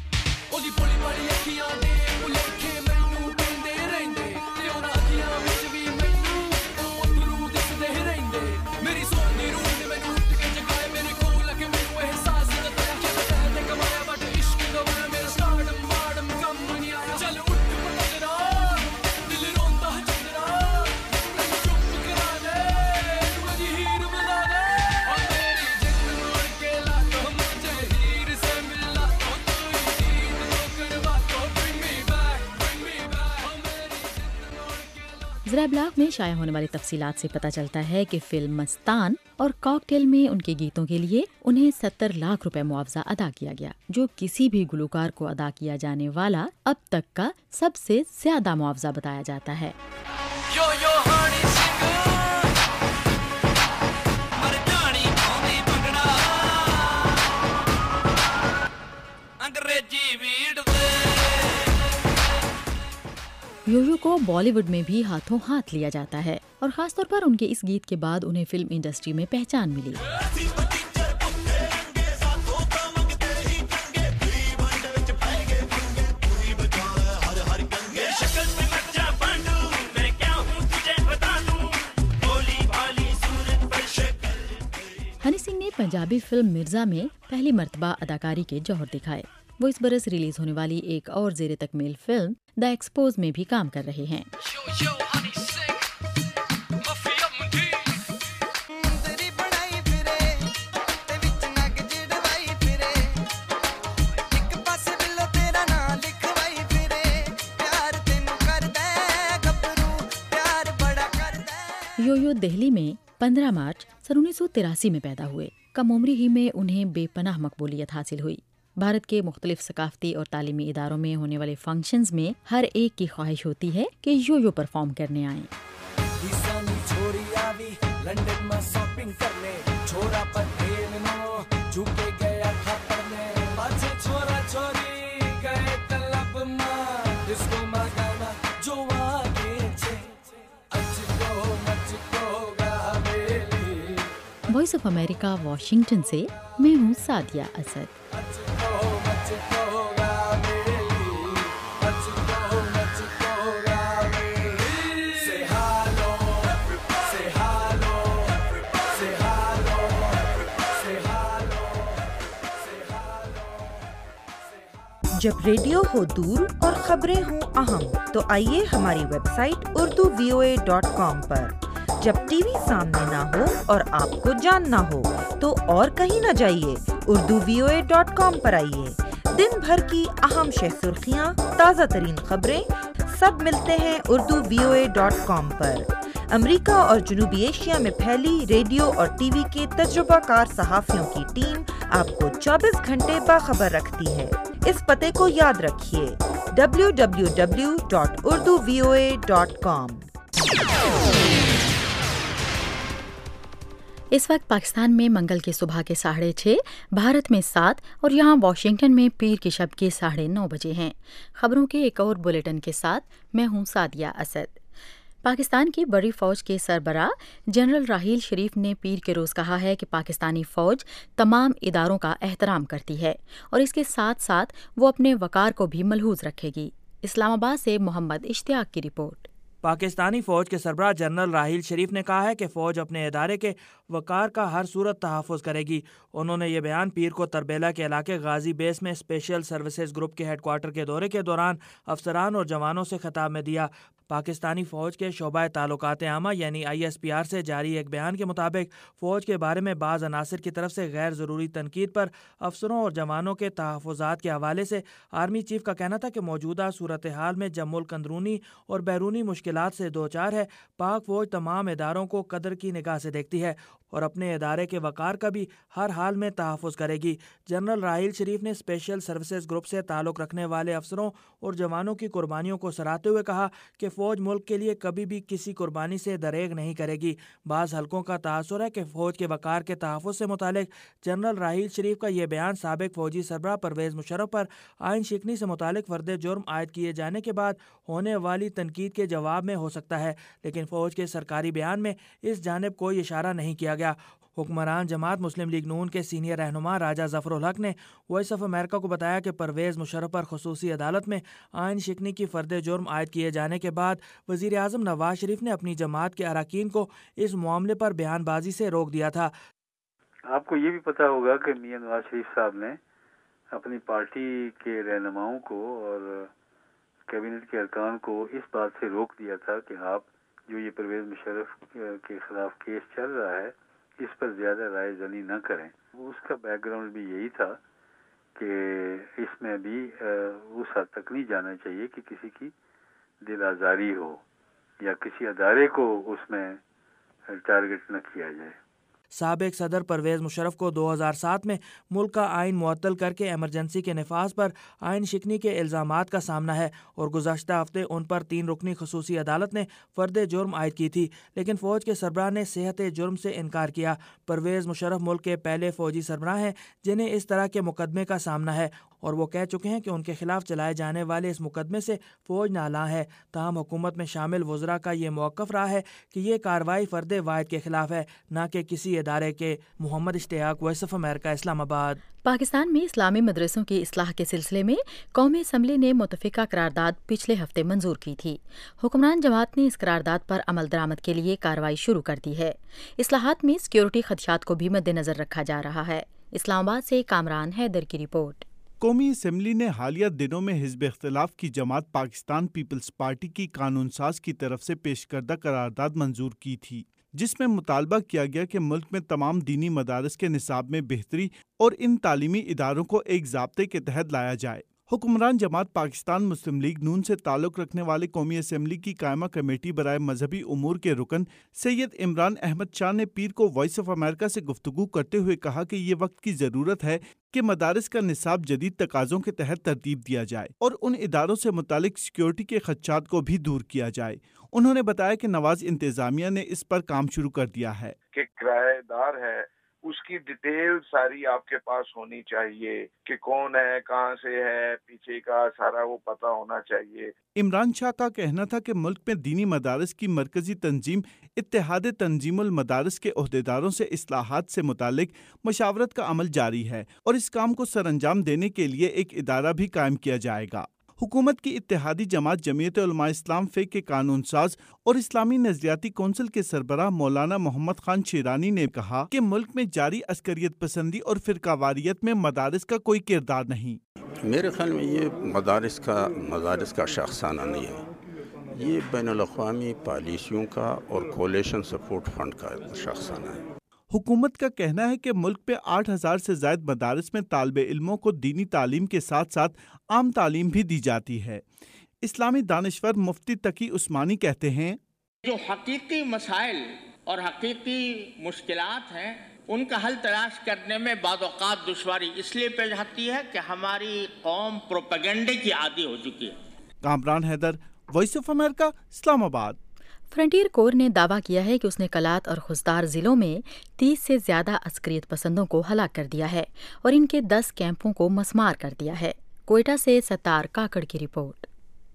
ذرا بلاغ میں شائع ہونے والی تفصیلات سے پتہ چلتا ہے کہ فلم مستان اور کاکٹیل میں ان کے گیتوں کے لیے انہیں 70 لاکھ روپے معاوضہ ادا کیا گیا، جو کسی بھی گلوکار کو ادا کیا جانے والا اب تک کا سب سے زیادہ معاوضہ بتایا جاتا ہے۔ یو کو بالی ووڈ میں بھی ہاتھوں ہاتھ لیا جاتا ہے اور خاص طور پر ان کے اس گیت کے بعد انہیں فلم انڈسٹری میں پہچان ملی۔ ہنی سنگھ نے پنجابی فلم مرزا میں پہلی مرتبہ اداکاری کے جوہر دکھائے۔ وہ اس برس ریلیز ہونے والی ایک اور زیر تکمیل فلم دا ایکسپوز میں بھی کام کر رہے ہیں۔ یو دہلی میں 15 مارچ سن 1983 میں پیدا ہوئے۔ کم عمری ہی میں انہیں بے پناہ مقبولیت حاصل ہوئی۔ بھارت کے مختلف ثقافتی اور تعلیمی اداروں میں ہونے والے فنکشنز میں ہر ایک کی خواہش ہوتی ہے کہ یو پرفارم کرنے آئیں۔ وائس آف امریکہ واشنگٹن سے میں ہوں سعدیہ اسد۔ جب ریڈیو ہو دور اور خبریں ہوں اہم تو آئیے ہماری ویب سائٹ urduvoa.com پر۔ جب ٹی وی سامنے نہ ہو اور آپ کو جاننا ہو تو اور کہیں نہ جائیے، urduvoa.com پر آئیے۔ دن بھر کی اہم شہ سرخیاں، تازہ ترین خبریں سب ملتے ہیں urduvoa.com پر۔ امریکہ اور جنوبی ایشیا میں پھیلی ریڈیو اور ٹی وی کے تجربہ کار صحافیوں کی ٹیم آپ کو 24 گھنٹے باخبر رکھتی ہے۔ اس پتے کو یاد رکھیے www.urduvoa.com۔ اس وقت پاکستان میں منگل کی صبح کے 6:30، بھارت میں 7 اور یہاں واشنگٹن میں پیر کی شب کے 9:30 بجے ہیں۔ خبروں کے ایک اور بلیٹن کے ساتھ میں ہوں سعدیہ اسد۔ پاکستان کی بڑی فوج کے سربراہ جنرل راحیل شریف نے پیر کے روز کہا ہے کہ پاکستانی فوج تمام اداروں کا احترام کرتی ہے اور اس کے ساتھ ساتھ وہ اپنے وقار کو بھی ملحوظ رکھے گی۔ اسلام آباد سے محمد اشتیاق کی رپورٹ۔ پاکستانی فوج کے سربراہ جنرل راحیل شریف نے کہا ہے کہ فوج اپنے ادارے کے وقار کا ہر صورت تحفظ کرے گی۔ انہوں نے یہ بیان پیر کو تربیلا کے علاقے غازی بیس میں اسپیشل سروسز گروپ کے ہیڈ کوارٹر کے دورے کے دوران افسران اور جوانوں سے خطاب میں دیا۔ پاکستانی فوج کے شعبہ تعلقات عامہ یعنی ISPR سے جاری ایک بیان کے مطابق فوج کے بارے میں بعض عناصر کی طرف سے غیر ضروری تنقید پر افسروں اور جوانوں کے تحفظات کے حوالے سے آرمی چیف کا کہنا تھا کہ موجودہ صورتحال میں جب ملک اندرونی اور بیرونی مشکلات سے دوچار ہے، پاک فوج تمام اداروں کو قدر کی نگاہ سے دیکھتی ہے اور اپنے ادارے کے وقار کا بھی ہر حال میں تحفظ کرے گی۔ جنرل راحیل شریف نے اسپیشل سروسز گروپ سے تعلق رکھنے والے افسروں اور جوانوں کی قربانیوں کو سراہتے ہوئے کہا کہ فوج ملک کے لیے کبھی بھی کسی قربانی سے دریغ نہیں کرے گی۔ بعض حلقوں کا تاثر ہے کہ فوج کے وقار کے تحفظ سے متعلق جنرل راحیل شریف کا یہ بیان سابق فوجی سربراہ پرویز مشرف پر آئین شکنی سے متعلق فرد جرم عائد کیے جانے کے بعد ہونے والی تنقید کے جواب میں ہو سکتا ہے، لیکن فوج کے سرکاری بیان میں اس جانب کوئی اشارہ نہیں کیا گیا۔ حکمران جماعت مسلم لیگ نون کے سینئر رہنما راجہ ظفر الحق نے وائس آف امریکہ کو بتایا کہ پرویز مشرف پر خصوصی عدالت میں آئین شکنی کی فرد جرم عائد کیے جانے کے بعد وزیر اعظم نواز شریف نے اپنی جماعت کے اراکین کو اس معاملے پر بیان بازی سے روک دیا تھا۔ آپ کو یہ بھی پتا ہوگا کہ میاں نواز شریف صاحب نے اپنی پارٹی کے رہنماؤں کو اور کیبنٹ کے ارکان کو اس بات سے روک دیا تھا کہ آپ جو یہ پرویز مشرف کے خلاف کیس چل رہا ہے اس پر زیادہ رائے زنی نہ کریں۔ اس کا بیک گراؤنڈ بھی یہی تھا کہ اس میں بھی اس حد تک نہیں جانا چاہیے کہ کسی کی دل آزاری ہو یا کسی ادارے کو اس میں ٹارگٹ نہ کیا جائے۔ سابق صدر پرویز مشرف کو 2007 میں ملک کا آئین معطل کر کے ایمرجنسی کے نفاذ پر آئین شکنی کے الزامات کا سامنا ہے اور گزشتہ ہفتے ان پر 3 رکنی خصوصی عدالت نے فرد جرم عائد کی تھی، لیکن فوج کے سربراہ نے صحت جرم سے انکار کیا۔ پرویز مشرف ملک کے پہلے فوجی سربراہ ہیں جنہیں اس طرح کے مقدمے کا سامنا ہے اور وہ کہہ چکے ہیں کہ ان کے خلاف چلائے جانے والے اس مقدمے سے فوج نالاں ہے۔ تاہم حکومت میں شامل وزراء کا یہ موقف رہا ہے کہ یہ کارروائی فرد واحد کے خلاف ہے، نہ کہ کسی ادارے کے۔ محمد اشتیاق، وائس آف امریکہ، اسلام آباد۔ پاکستان میں اسلامی مدرسوں کی اصلاح کے سلسلے میں قومی اسمبلی نے متفقہ قرارداد پچھلے ہفتے منظور کی تھی۔ حکمران جماعت نے اس قرارداد پر عمل درآمد کے لیے کارروائی شروع کر دی ہے۔ اصلاحات میں سیکیورٹی خدشات کو بھی مد نظر رکھا جا رہا ہے۔ اسلام آباد سے کامران حیدر کی رپورٹ۔ قومی اسمبلی نے حالیہ دنوں میں حزب اختلاف کی جماعت پاکستان پیپلز پارٹی کی قانون ساز کی طرف سے پیش کردہ قرارداد منظور کی تھی، جس میں مطالبہ کیا گیا کہ ملک میں تمام دینی مدارس کے نصاب میں بہتری اور ان تعلیمی اداروں کو ایک ضابطے کے تحت لایا جائے۔ حکمران جماعت پاکستان مسلم لیگ نون سے تعلق رکھنے والے قومی اسمبلی کی قائمہ کمیٹی برائے مذہبی امور کے رکن سید عمران احمد شاہ نے پیر کو وائس آف امریکہ سے گفتگو کرتے ہوئے کہا کہ یہ وقت کی ضرورت ہے کہ مدارس کا نصاب جدید تقاضوں کے تحت ترتیب دیا جائے اور ان اداروں سے متعلق سیکیورٹی کے خدشات کو بھی دور کیا جائے۔ انہوں نے بتایا کہ نواز انتظامیہ نے اس پر کام شروع کر دیا ہے کہ کرایہ دار ہے اس کی ڈیٹیل ساری آپ کے پاس ہونی چاہیے کہ کون ہے، کہاں سے ہے، پیچھے کا سارا وہ پتہ ہونا چاہیے۔ عمران شاہ کا کہنا تھا کہ ملک میں دینی مدارس کی مرکزی تنظیم اتحاد تنظیم المدارس کے عہدیداروں سے اصلاحات سے متعلق مشاورت کا عمل جاری ہے اور اس کام کو سر انجام دینے کے لیے ایک ادارہ بھی قائم کیا جائے گا۔ حکومت کی اتحادی جماعت جمعیت علماء اسلام فیک کے قانون ساز اور اسلامی نظریاتی کونسل کے سربراہ مولانا محمد خان شیرانی نے کہا کہ ملک میں جاری عسکریت پسندی اور فرقہ واریت میں مدارس کا کوئی کردار نہیں۔ میرے خیال میں یہ مدارس کا شخصانہ نہیں ہے، یہ بین الاقوامی پالیسیوں کا اور کولیشن سپورٹ فنڈ کا شخصانہ ہے۔ حکومت کا کہنا ہے کہ ملک میں 8,000 سے زائد مدارس میں طالب علموں کو دینی تعلیم کے ساتھ ساتھ عام تعلیم بھی دی جاتی ہے۔ اسلامی دانشور مفتی تقی عثمانی کہتے ہیں جو حقیقی مسائل اور حقیقی مشکلات ہیں ان کا حل تلاش کرنے میں بعض اوقات دشواری اس لیے پیش آتی ہے کہ ہماری قوم پروپیگنڈے کی عادی ہو چکی ہے. Kamran Haider, Voice of America, Islamabad. Frontier کور نے دعویٰ کیا ہے کہ اس نے کلات اور خزدار ضلعوں میں 30 سے زیادہ عسکریت پسندوں کو ہلاک کر دیا ہے اور ان کے 10 کیمپوں کو مسمار کر دیا ہے. کوئٹہ سے ستار کاکڑ کی رپورٹ.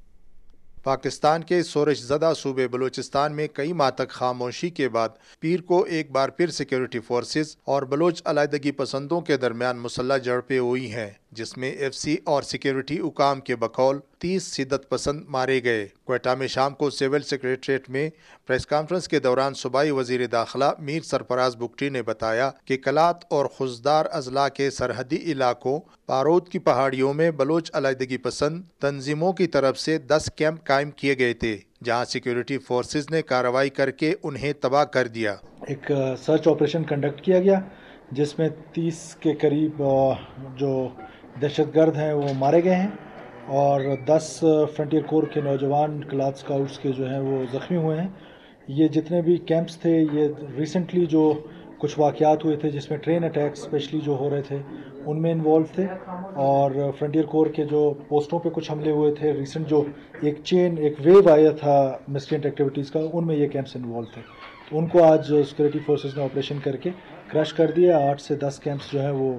پاکستان کے سورش زدہ صوبے بلوچستان میں کئی ماہ تک خاموشی کے بعد پیر کو ایک بار پھر سیکیورٹی فورسز اور بلوچ علیحدگی پسندوں کے درمیان مسلح جھڑپیں ہوئی ہیں، جس میں ایف سی اور سیکیورٹی حکام کے بقول 30 شدت پسند مارے گئے. کوئٹہ میں شام کو سول سیکریٹریٹ میں پریس کانفرنس کے دوران صوبائی وزیر داخلہ میر سرفراز بگٹی نے بتایا کہ کلات اور خزدار اضلاع کے سرحدی علاقوں پارود کی پہاڑیوں میں بلوچ علیحدگی پسند تنظیموں کی طرف سے 10 کیمپ قائم کیے گئے تھے، جہاں سیکیورٹی فورسز نے کارروائی کر کے انہیں تباہ کر دیا. ایک سرچ آپریشن کنڈکٹ کیا گیا جس میں 30 کے قریب جو دہشت گرد ہیں وہ مارے گئے ہیں اور 10 فرنٹیئر کور کے نوجوان کلات سکاؤٹس کے جو ہیں وہ زخمی ہوئے ہیں. یہ جتنے بھی کیمپس تھے یہ ریسنٹلی جو کچھ واقعات ہوئے تھے جس میں ٹرین اٹیک اسپیشلی جو ہو رہے تھے ان میں انوالو تھے، اور فرنٹیئر کور کے جو پوسٹوں پہ کچھ حملے ہوئے تھے ریسنٹ جو ایک ویو آیا تھا مسٹرینٹ ایکٹیویٹیز کا، ان میں یہ کیمپس انوالو تھے. تو ان کو آج سیکورٹی فورسز نے آپریشن کر کے کرش کر دیا. 8 سے 10 کیمپس جو ہیں وہ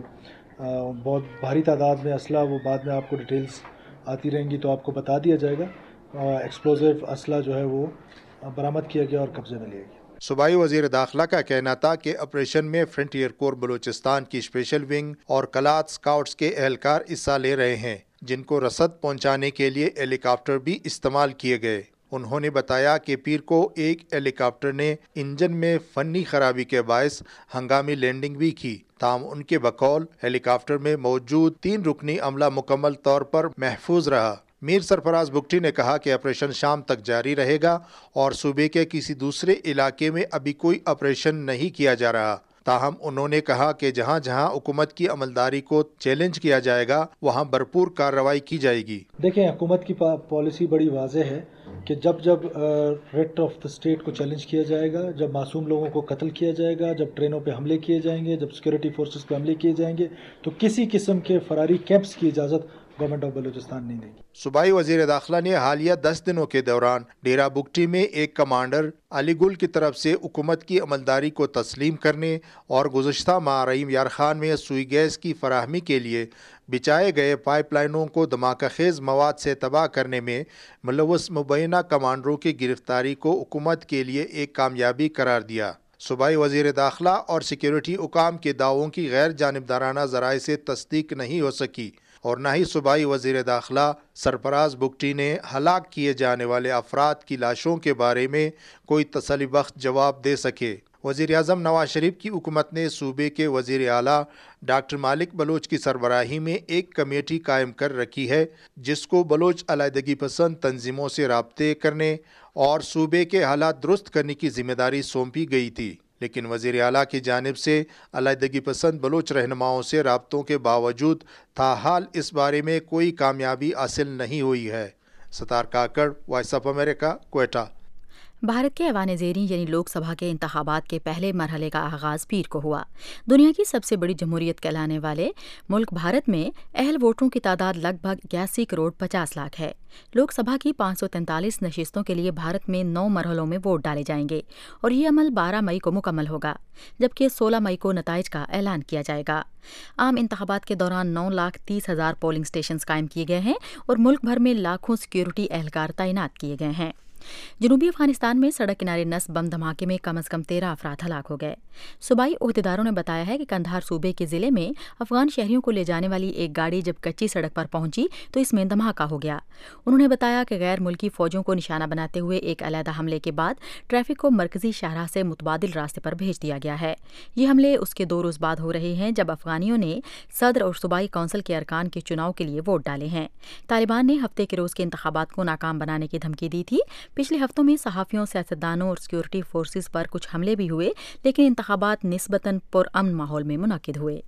بہت بھاری تعداد میں اسلحہ، وہ بعد میں آپ کو ڈیٹیلز آتی رہیں گی تو آپ کو بتا دیا جائے گا. ایکسپلوزیو اسلحہ جو ہے وہ برآمد کیا گیا اور قبضے میں لیا گیا. صوبائی وزیر داخلہ کا کہنا تھا کہ آپریشن میں فرنٹیئر کور بلوچستان کی اسپیشل ونگ اور کلات سکاؤٹس کے اہلکار حصہ لے رہے ہیں، جن کو رسد پہنچانے کے لیے ہیلی کاپٹر بھی استعمال کیے گئے. انہوں نے بتایا کہ پیر کو ایک ہیلی کاپٹر نے انجن میں فنی خرابی کے باعث ہنگامی لینڈنگ بھی کی، تاہم ان کے بقول ہیلی کاپٹر میں موجود 3 رکنی عملہ مکمل طور پر محفوظ رہا. میر سرفراز بگٹی نے کہا کہ آپریشن شام تک جاری رہے گا اور صوبے کے کسی دوسرے علاقے میں ابھی کوئی آپریشن نہیں کیا جا رہا. تاہم انہوں نے کہا کہ جہاں جہاں حکومت کی عملداری کو چیلنج کیا جائے گا وہاں بھرپور کارروائی کی جائے گی. دیکھیں، حکومت کی پالیسی بڑی واضح ہے کہ جب ریٹ آف دا اسٹیٹ کو چیلنج کیا جائے گا، جب معصوم لوگوں کو قتل کیا جائے گا، جب ٹرینوں پہ حملے کیے جائیں گے، جب سیکورٹی فورسز پہ حملے کیے جائیں گے، تو کسی قسم کے فراری کیمپس کی اجازت گورنمنٹ آف بلوچستان نہیں دے گی. صوبائی وزیر داخلہ نے حالیہ 10 دنوں کے دوران ڈیرہ بگٹی میں ایک کمانڈر علی گل کی طرف سے حکومت کی عملداری کو تسلیم کرنے اور گزشتہ ماہ رحیم یار خان میں سوئی گیس کی فراہمی کے لیے بچھائے گئے پائپ لائنوں کو دھماکہ خیز مواد سے تباہ کرنے میں ملوث مبینہ کمانڈروں کی گرفتاری کو حکومت کے لیے ایک کامیابی قرار دیا. صوبائی وزیر داخلہ اور سیکیورٹی حکام کے دعووں کی غیر جانبدارانہ ذرائع سے تصدیق نہیں ہو سکی اور نہ ہی صوبائی وزیر داخلہ سرفراز بگٹی نے ہلاک کیے جانے والے افراد کی لاشوں کے بارے میں کوئی تسلی بخش جواب دے سکے. وزیر اعظم نواز شریف کی حکومت نے صوبے کے وزیر اعلیٰ ڈاکٹر مالک بلوچ کی سربراہی میں ایک کمیٹی قائم کر رکھی ہے جس کو بلوچ علیحدگی پسند تنظیموں سے رابطے کرنے اور صوبے کے حالات درست کرنے کی ذمہ داری سونپی گئی تھی. لیکن وزیر اعلیٰ کی جانب سے علیحدگی پسند بلوچ رہنماؤں سے رابطوں کے باوجود تاحال اس بارے میں کوئی کامیابی حاصل نہیں ہوئی ہے. Sattar Kakar, Voice of America, Quetta. Bharat کے ایوان زیریں یعنی لوک سبھا کے انتخابات کے پہلے مرحلے کا آغاز پیر کو ہوا. دنیا کی سب سے بڑی جمہوریت کہلانے والے ملک بھارت میں اہل ووٹروں کی تعداد لگ بھگ 81 کروڑ 50 لاکھ ہے. لوک سبھا کی 543 نشستوں کے لیے بھارت میں 9 مرحلوں میں ووٹ ڈالے جائیں گے اور یہ عمل 12 مئی کو مکمل ہوگا، جبکہ 16 مئی کو نتائج کا اعلان کیا جائے گا. عام انتخابات کے دوران 9,30,000 پولنگ اسٹیشنز قائم کیے گئے ہیں اور ملک بھر میں لاکھوں سیکیورٹی اہلکار تعینات کیے گئے ہیں. جنوبی افغانستان میں سڑک کنارے نصب بم دھماکے میں کم از کم 13 افراد ہلاک ہو گئے. صوبائی عہدیداروں نے بتایا ہے کہ قندھار صوبے کے ضلع میں افغان شہریوں کو لے جانے والی ایک گاڑی جب کچی سڑک پر پہنچی تو اس میں دھماکہ ہو گیا. انہوں نے بتایا کہ غیر ملکی فوجوں کو نشانہ بناتے ہوئے ایک علیحدہ حملے کے بعد ٹریفک کو مرکزی شاہراہ سے متبادل راستے پر بھیج دیا گیا ہے. یہ حملے اس کے 2 روز بعد ہو رہے ہیں جب افغانیوں نے صدر اور صوبائی کونسل کے ارکان کے چناؤ کے لیے ووٹ ڈالے ہیں. طالبان نے ہفتے کے روز کے انتخابات کو ناکام بنانے کی دھمکی دی تھی. پچھلے ہفتوں میں صحافیوں، سیاستدانوں اور سیکورٹی فورسز پر کچھ حملے بھی ہوئے، لیکن انتخابات نسبتاً پرامن ماحول میں منعقد ہوئے.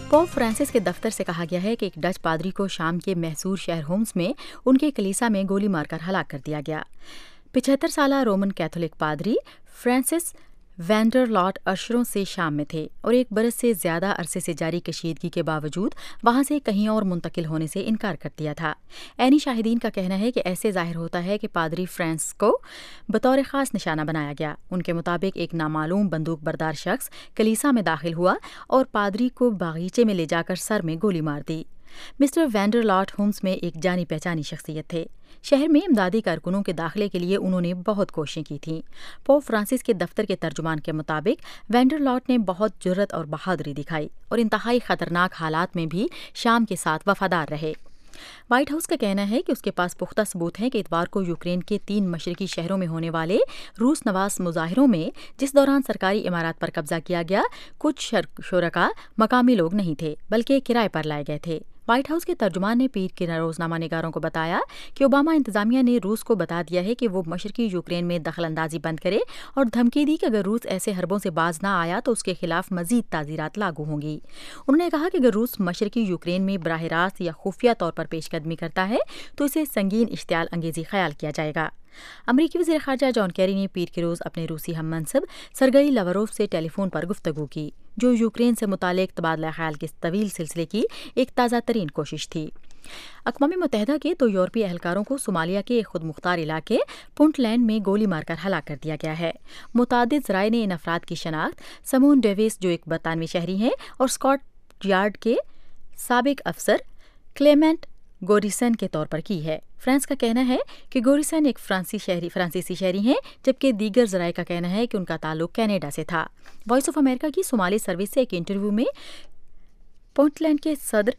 پوپ فرانسس کے دفتر سے کہا گیا ہے کہ ایک ڈچ پادری کو شام کے محصور شہر ہومس میں ان کے کلیسا میں گولی مار کر ہلاک کر دیا گیا۔ 75 سالہ رومن کیتھولک پادری فرانسس وینڈر لاٹ اشروں سے شام میں تھے اور 1 برس سے زیادہ عرصے سے جاری کشیدگی کے باوجود وہاں سے کہیں اور منتقل ہونے سے انکار کر دیا تھا۔ عینی شاہدین کا کہنا ہے کہ ایسے ظاہر ہوتا ہے کہ پادری فرانسس کو بطور خاص نشانہ بنایا گیا۔ ان کے مطابق ایک نامعلوم بندوق بردار شخص کلیسا میں داخل ہوا اور پادری کو باغیچے میں لے جا کر سر میں گولی مار دی۔ مسٹر وینڈر لاٹ ہومس میں ایک جانی پہچانی شخصیت تھے۔ شہر میں امدادی کارکنوں کے داخلے کے لیے انہوں نے بہت کوششیں کی تھیں۔ پوپ فرانسس کے دفتر کے ترجمان کے مطابق وینڈر لاٹ نے بہت جرأت اور بہادری دکھائی اور انتہائی خطرناک حالات میں بھی شام کے ساتھ وفادار رہے۔ وائٹ ہاؤس کا کہنا ہے کہ اس کے پاس پختہ ثبوت ہیں کہ اتوار کو یوکرین کے 3 مشرقی شہروں میں ہونے والے روس نواز مظاہروں میں جس دوران سرکاری عمارات پر قبضہ کیا گیا، کچھ شرکاء مقامی لوگ نہیں تھے بلکہ کرائے پر لائے گئے تھے۔ وائٹ ہاؤس کے ترجمان نے پیر کے روزنامہ نگاروں کو بتایا کہ اوباما انتظامیہ نے روس کو بتا دیا ہے کہ وہ مشرقی یوکرین میں دخل اندازی بند کرے اور دھمکی دی کہ اگر روس ایسے حربوں سے باز نہ آیا تو اس کے خلاف مزید تعزیرات لاگو ہوں گی۔ انہوں نے کہا کہ اگر روس مشرقی یوکرین میں براہ راست یا خفیہ طور پر پیش قدمی کرتا ہے تو اسے سنگین اشتعال انگیزی خیال کیا جائے گا۔ امریکی وزیر خارجہ جان کیری نے پیر کے روز اپنے روسی ہم منصب سرگئی لاوروف سے ٹیلی فون پر گفتگو کی، جو یوکرین سے متعلق تبادلہ خیال کے طویل سلسلے کی ایک تازہ ترین کوشش تھی۔ اقوام متحدہ کے 2 یورپی اہلکاروں کو صومالیہ کے ایک خود مختار علاقے پنٹ لینڈ میں گولی مار کر ہلاک کر دیا گیا ہے۔ متعدد ذرائع نے ان افراد کی شناخت سمون ڈیوس جو ایک برطانوی شہری ہیں اور اسکاٹ یارڈ کے سابق افسر کلیمنٹ گوریسن کے طور پر کی ہے۔ فرانس کا کہنا ہے کہ گوریسن ایک فرانسیسی شہری ہیں، جبکہ دیگر ذرائع کا کہنا ہے کہ ان کا تعلق کینیڈا سے تھا۔ وائس آف امریکہ کی صومالی سروس سے ایک انٹرویو میں پونٹلینڈ کے صدر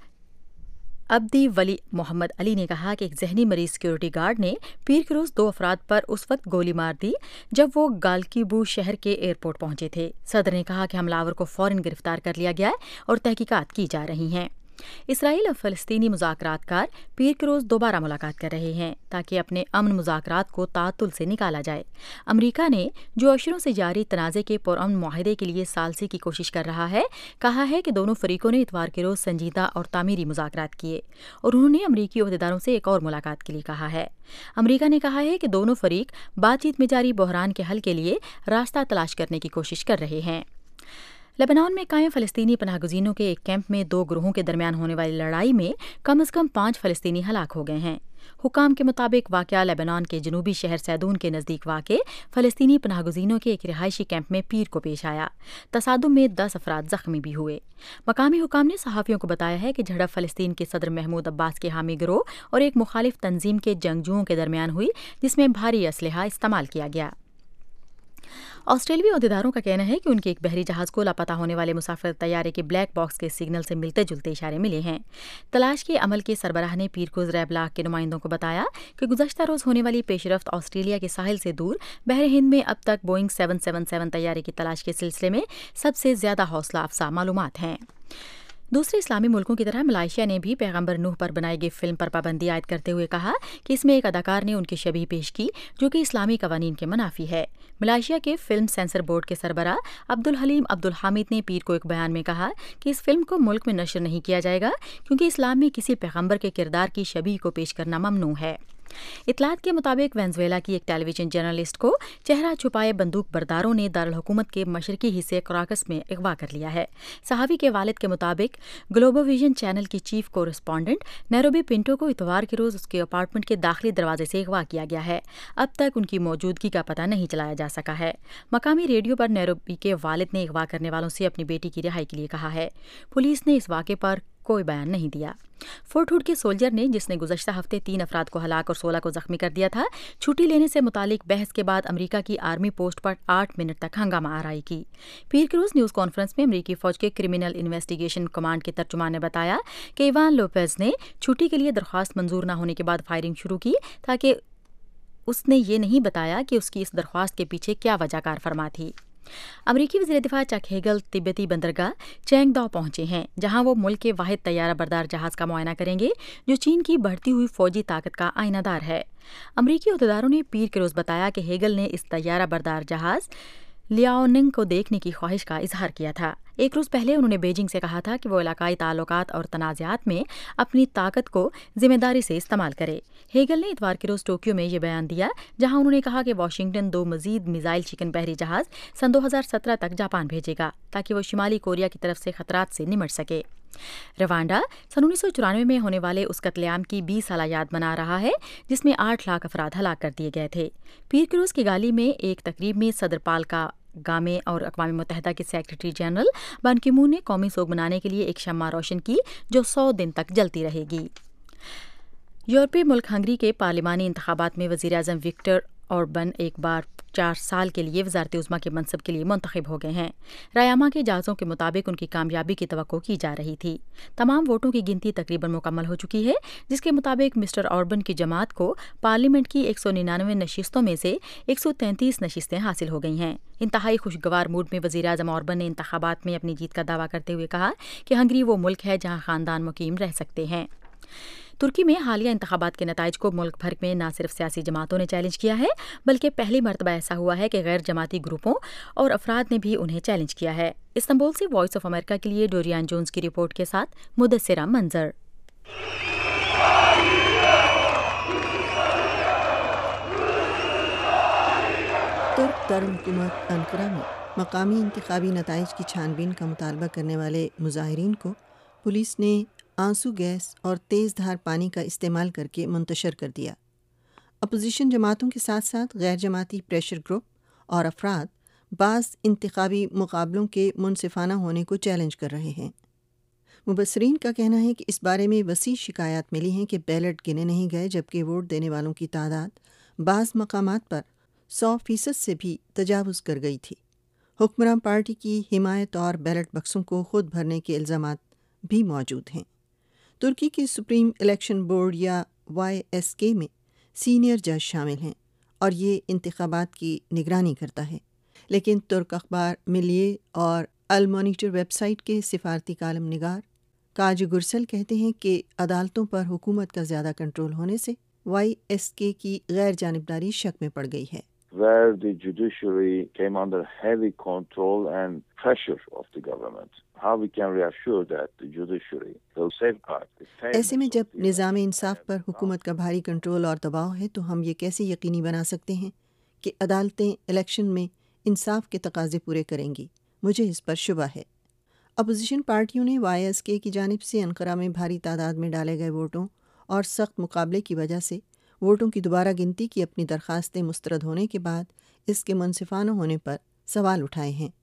عبدی ولی محمد علی نے کہا کہ ایک ذہنی مریض سیکورٹی گارڈ نے پیر کے روز 2 افراد پر اس وقت گولی مار دی جب وہ گالکیبو شہر کے ایئرپورٹ پہنچے تھے۔ صدر نے کہا کہ حملاور کو فوراً گرفتار کر لیا گیا ہے اور تحقیقات کی جا رہی ہیں۔ اسرائیل اور فلسطینی مذاکرات کار پیر کے روز دوبارہ ملاقات کر رہے ہیں تاکہ اپنے امن مذاکرات کو تعطل سے نکالا جائے۔ امریکہ نے جو اشروں سے جاری تنازع کے پرامن معاہدے کے لیے ثالثی کی کوشش کر رہا ہے، کہا ہے کہ دونوں فریقوں نے اتوار کے روز سنجیدہ اور تعمیری مذاکرات کیے اور انہوں نے امریکی عہدیداروں سے ایک اور ملاقات کے لیے کہا ہے۔ امریکہ نے کہا ہے کہ دونوں فریق بات چیت میں جاری بحران کے حل کے لیے راستہ تلاش کرنے کی کوشش کر رہے ہیں۔ لبنان میں قائم فلسطینی پناہ گزینوں کے ایک کیمپ میں 2 گروہوں کے درمیان ہونے والی لڑائی میں کم از کم 5 فلسطینی ہلاک ہو گئے ہیں۔ حکام کے مطابق واقعہ لبنان کے جنوبی شہر سیدون کے نزدیک واقع فلسطینی پناہ گزینوں کے ایک رہائشی کیمپ میں پیر کو پیش آیا۔ تصادم میں 10 افراد زخمی بھی ہوئے۔ مقامی حکام نے صحافیوں کو بتایا ہے کہ جھڑپ فلسطین کے صدر محمود عباس کے حامی گروہ اور ایک مخالف تنظیم کے جنگجوؤں کے درمیان ہوئی، جس میں بھاری اسلحہ استعمال کیا گیا۔ آسٹریلوی عہدیداروں کا کہنا ہے کہ ان کے ایک بحری جہاز کو لاپتہ ہونے والے مسافر طیارے کے بلیک باکس کے سگنل سے ملتے جلتے اشارے ملے ہیں۔ تلاش کے عمل کے سربراہ نے پیر کو زیر ابلاغ کے نمائندوں کو بتایا کہ گزشتہ روز ہونے والی پیش رفت آسٹریلیا کے ساحل سے دور بحر ہند میں اب تک بوئنگ 777 طیارے کی تلاش کے سلسلے میں سب سے زیادہ حوصلہ افزا معلومات ہیں۔ دوسرے اسلامی ملکوں کی طرح ملائیشیا نے بھی پیغمبر نوح پر بنائی گئی فلم پر پابندی عائد کرتے ہوئے کہا کہ اس میں ایک اداکار نے ان کی شبیہ پیش کی جو کہ اسلامی قوانین کے منافی ہے۔ ملائیشیا کے فلم سینسر بورڈ کے سربراہ عبدالحلیم عبدالحامد نے پیر کو ایک بیان میں کہا کہ اس فلم کو ملک میں نشر نہیں کیا جائے گا کیونکہ اسلام میں کسی پیغمبر کے کردار کی شبیہ کو پیش کرنا ممنوع ہے۔ اطلاعات کے مطابق وینزویلا کی ایک ٹیلی ویژن جرنلسٹ کو چہرہ چھپائے بندوق برداروں نے دارالحکومت کے مشرقی حصے کراکس میں اغوا کر لیا ہے۔ صحافی کے والد کے مطابق گلوبو ویژن چینل کی چیف کورسپونڈنٹ نیروبی پنٹو کو اتوار کے روز اس کے اپارٹمنٹ کے داخلی دروازے سے اغوا کیا گیا ہے۔ اب تک ان کی موجودگی کا پتہ نہیں چلایا جا سکا ہے۔ مقامی ریڈیو پر نیروبی کے والد نے اغوا کرنے والوں سے اپنی بیٹی کی رہائی کے لیے کہا ہے۔ پولیس نے اس واقعے پر کوئی بیان نہیں دیا۔ فورٹ ہوڈ کے سولجر نے جس نے گزشتہ ہفتے 3 افراد کو ہلاک اور 16 کو زخمی کر دیا تھا، چھٹی لینے سے متعلق بحث کے بعد امریکہ کی آرمی پوسٹ پر 8 منٹ تک ہنگامہ آرائی کی۔ پیر کے روز نیوز کانفرنس میں امریکی فوج کے کرمنل انویسٹیگیشن کمانڈ کے ترجمان نے بتایا کہ ایوان لوپیز نے چھٹی کے لیے درخواست منظور نہ ہونے کے بعد فائرنگ شروع کی، تاکہ اس نے یہ نہیں بتایا کہ اس کی اس درخواست کے پیچھے کیا وجہ کار فرما تھی۔ امریکی وزیر دفاع چک ہیگل تبتی بندرگاہ چینگ داؤ پہنچے ہیں، جہاں وہ ملک کے واحد طیارہ بردار جہاز کا معائنہ کریں گے جو چین کی بڑھتی ہوئی فوجی طاقت کا آئینہ دار ہے۔ امریکی عہدیداروں نے پیر کے روز بتایا کہ ہیگل نے اس طیارہ بردار جہاز लियाओनिंग को देखने की ख्वाहिश का इजहार किया था। एक रोज़ पहले उन्होंने बीजिंग से कहा था कि वो इलाकाई ताल्लुकात और तनाज़ात में अपनी ताकत को जिम्मेदारी से इस्तेमाल करे। हेगल ने इतवार के रोज़ टोक्यो में ये बयान दिया, जहां उन्होंने कहा कि वाशिंगटन 2 मजीद मिसाइल चिकन बहरी जहाज सन 2017 तक जापान भेजेगा ताकि वो शिमाली कोरिया की तरफ से खतरात से निमट सके। रवांडा सन 1994 में होने वाले उस कत्लेआम की 20 साल याद मना रहा है जिसमें 8 लाख अफराद हलाक कर दिए गए थे। पीर के रोज़ की गाली में एक तकरीब में सदर पाल गामे और अक़वाम मुत्तहिदा के सेक्रेटरी जनरल बान की मून ने कौमी सोग मनाने के लिए एक शम्मा रोशन की जो 100 दिन तक जलती रहेगी। यूरोपीय मुल्क हंगरी के पार्लिमानी इंतखाबात में वज़ीर आज़म विक्टर ऑर्बन एक बार 4 साल के लिए वज़ारत उज़्मा के मनसब के लिए मुंतखब हो गए हैं। रायामा के जाजों के मुताबिक उनकी कामयाबी की तवक्को की जा रही थी। तमाम वोटों की गिनती तकरीबन मुकम्मल हो चुकी है, जिसके मुताबिक मिस्टर ऑर्बन की जमात को पार्लियामेंट की 199 नशिस्तों में से 133 नशिस्तें हासिल हो गई हैं। इंतहाई खुशगवार मूड में वज़ीर आज़म ऑर्बन ने इंतखाबात में अपनी जीत का दावा करते हुए कहा कि हंगरी वो मुल्क है जहाँ ख़ानदान मुकीम रह सकते हैं। तुर्की में हालिया इंतखाबात के नताइज को मुल्क भर में न सिर्फ सियासी जमातों ने चैलेंज किया है, बल्कि पहली मरतबा ऐसा हुआ है कि गैर जमाती ग्रुपों और अफराद ने भी उन्हें चैलेंज किया है। इस्तांबुल से वॉइस ऑफ अमेरिका के लिए डोरियान जोन्स की रिपोर्ट के साथ मुदस्सिरा मंजर। तुर्क दारुल-हुकूमत अंकारा में मकामी इंतखाबी नताइज की छानबीन का मुतालबा करने वाले मुजाहिरीन को पुलिस ने आंसू गैस और तेज़ धार पानी का इस्तेमाल करके मुंतशर कर दिया। अपोजिशन जमातों के साथ साथ गैर जमाती प्रेशर ग्रुप और अफराद बाज़ इंतखाबी मुकाबलों के मुनसिफाना होने को चैलेंज कर रहे हैं। मुबसरीन का कहना है कि इस बारे में वसी शिकायत मिली हैं कि बैलेट गिने नहीं गए, जबकि वोट देने वालों की तादाद बाज़ मकामात पर 100% से भी तजावुज़ कर गई थी। हुक्मरान पार्टी की हिमायत और बैलेट बक्सों को खुद भरने के इल्ज़ामात भी मौजूद हैं। तुर्की के सुप्रीम इलेक्शन बोर्ड या YSK में सीनियर जज शामिल हैं और ये इंतखाबात की निगरानी करता है, लेकिन तुर्क अखबार मिलिए और अल मॉनिटर वेबसाइट के सिफारती कालम निगार काज गुरसल कहते हैं कि अदालतों पर हुकूमत का ज़्यादा कंट्रोल होने से YSK की गैर जानिबदारी शक में पड़ गई है। Where the judiciary came under heavy control and pressure of the government, how we can reassure that the judiciary will safeguard the fairness? ऐसे में जब निज़ाम इंसाफ पर हुकूमत का भारी कंट्रोल और दबाव है, तो हम ये कैसे यकीनी बना सकते हैं कि अदालतें इलेक्शन में इंसाफ के तकाजे पूरे करेंगी? मुझे इस पर शुबा है। अपोजिशन पार्टियों ने YSK की जानिब से अंकारा में भारी तादाद में डाले गए वोटों और सख्त मुकाबले की वजह से वोटों की दोबारा गिनती की अपनी दरखास्तें मुस्तरद होने के बाद इसके मुनसिफाना होने पर सवाल उठाए हैं।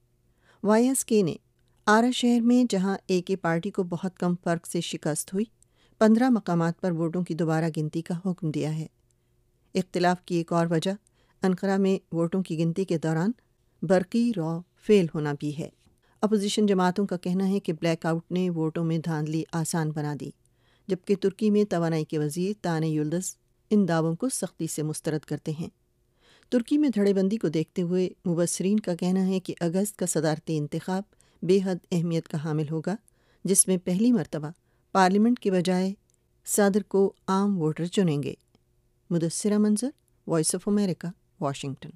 YSK ने आरा शहर में जहां AK पार्टी को बहुत कम फ़र्क से शिकस्त हुई, 15 मकामात पर वोटों की दोबारा गिनती का हुक्म दिया है। इख्तिलाफ की एक और वजह अंकारा में वोटों की गिनती के दौरान बरक़ी रॉ फेल होना भी है। अपोजिशन जमातों का कहना है कि ब्लैकआउट ने वोटों में धांधली आसान बना दी, जबकि तुर्की में तवानाई के वज़ीर ताने युल्दज़ इन दावों को सख्ती से मुस्तरद करते हैं। तुर्की में धड़ेबंदी को देखते हुए मुबसरीन का कहना है कि अगस्त का सदारती इंतखाब बेहद अहमियत का हामिल होगा, जिसमें पहली मरतबा पार्लियामेंट के बजाय सदर को आम वोटर चुनेंगे। मुदस्सिरा मंजर, वॉइस ऑफ अमेरिका, वाशिंगटन।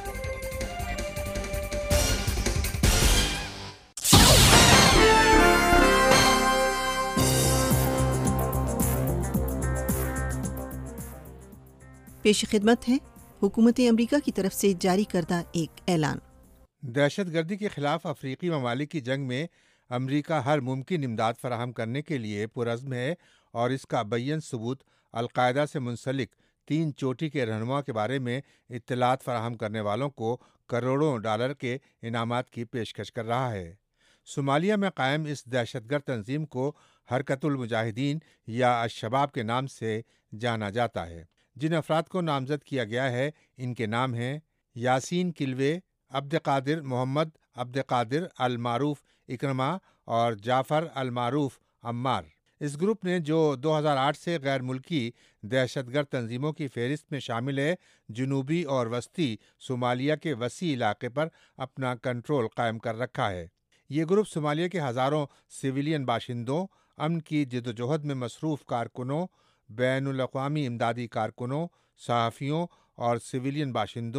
पेश खिदमत है हुकूमत अमरीका की तरफ से जारी करदा एक ऐलान। दहशतगर्दी के खिलाफ अफ्रीकी ममालिक की जंग में अमरीका हर मुमकिन इमदाद फराहम करने के लिए पुरज़्म है और इसका बय्यन सबूत अलकायदा से मुंसलिक 3 चोटी के रहनुमा के बारे में इत्तलात फराहम करने वालों को करोड़ों डॉलर के इनामात की पेशकश कर रहा है। सोमालिया में कायम इस दहशतगर्द तंजीम को हरकतुल मुजाहिदीन या अश-शबाब के नाम से जाना जाता है। जिन अफराद को नामजद किया गया है, इनके नाम हैं यासीन किलवे, अब्दकादिर मोहम्मद अब्दकादिर अल मारूफ इकरमा और जाफ़र अल मारूफ अम्मार। इस ग्रुप ने, जो 2008 से गैर मुल्की दहशतगर्द तंजीमों की फहरिस्त में शामिल है, जनूबी और वस्ती सोमालिया के वसी इलाके पर अपना कंट्रोल कायम कर रखा है। ये ग्रुप सोमालिया के हज़ारों सिविलियन बाशिंदों, अमन की जदोजहद में मसरूफ़ कारकुनों, बैनुल अक़वामी इमदादी कारकुनों, सहाफ़ियों और सिविलियन बाशिंदों,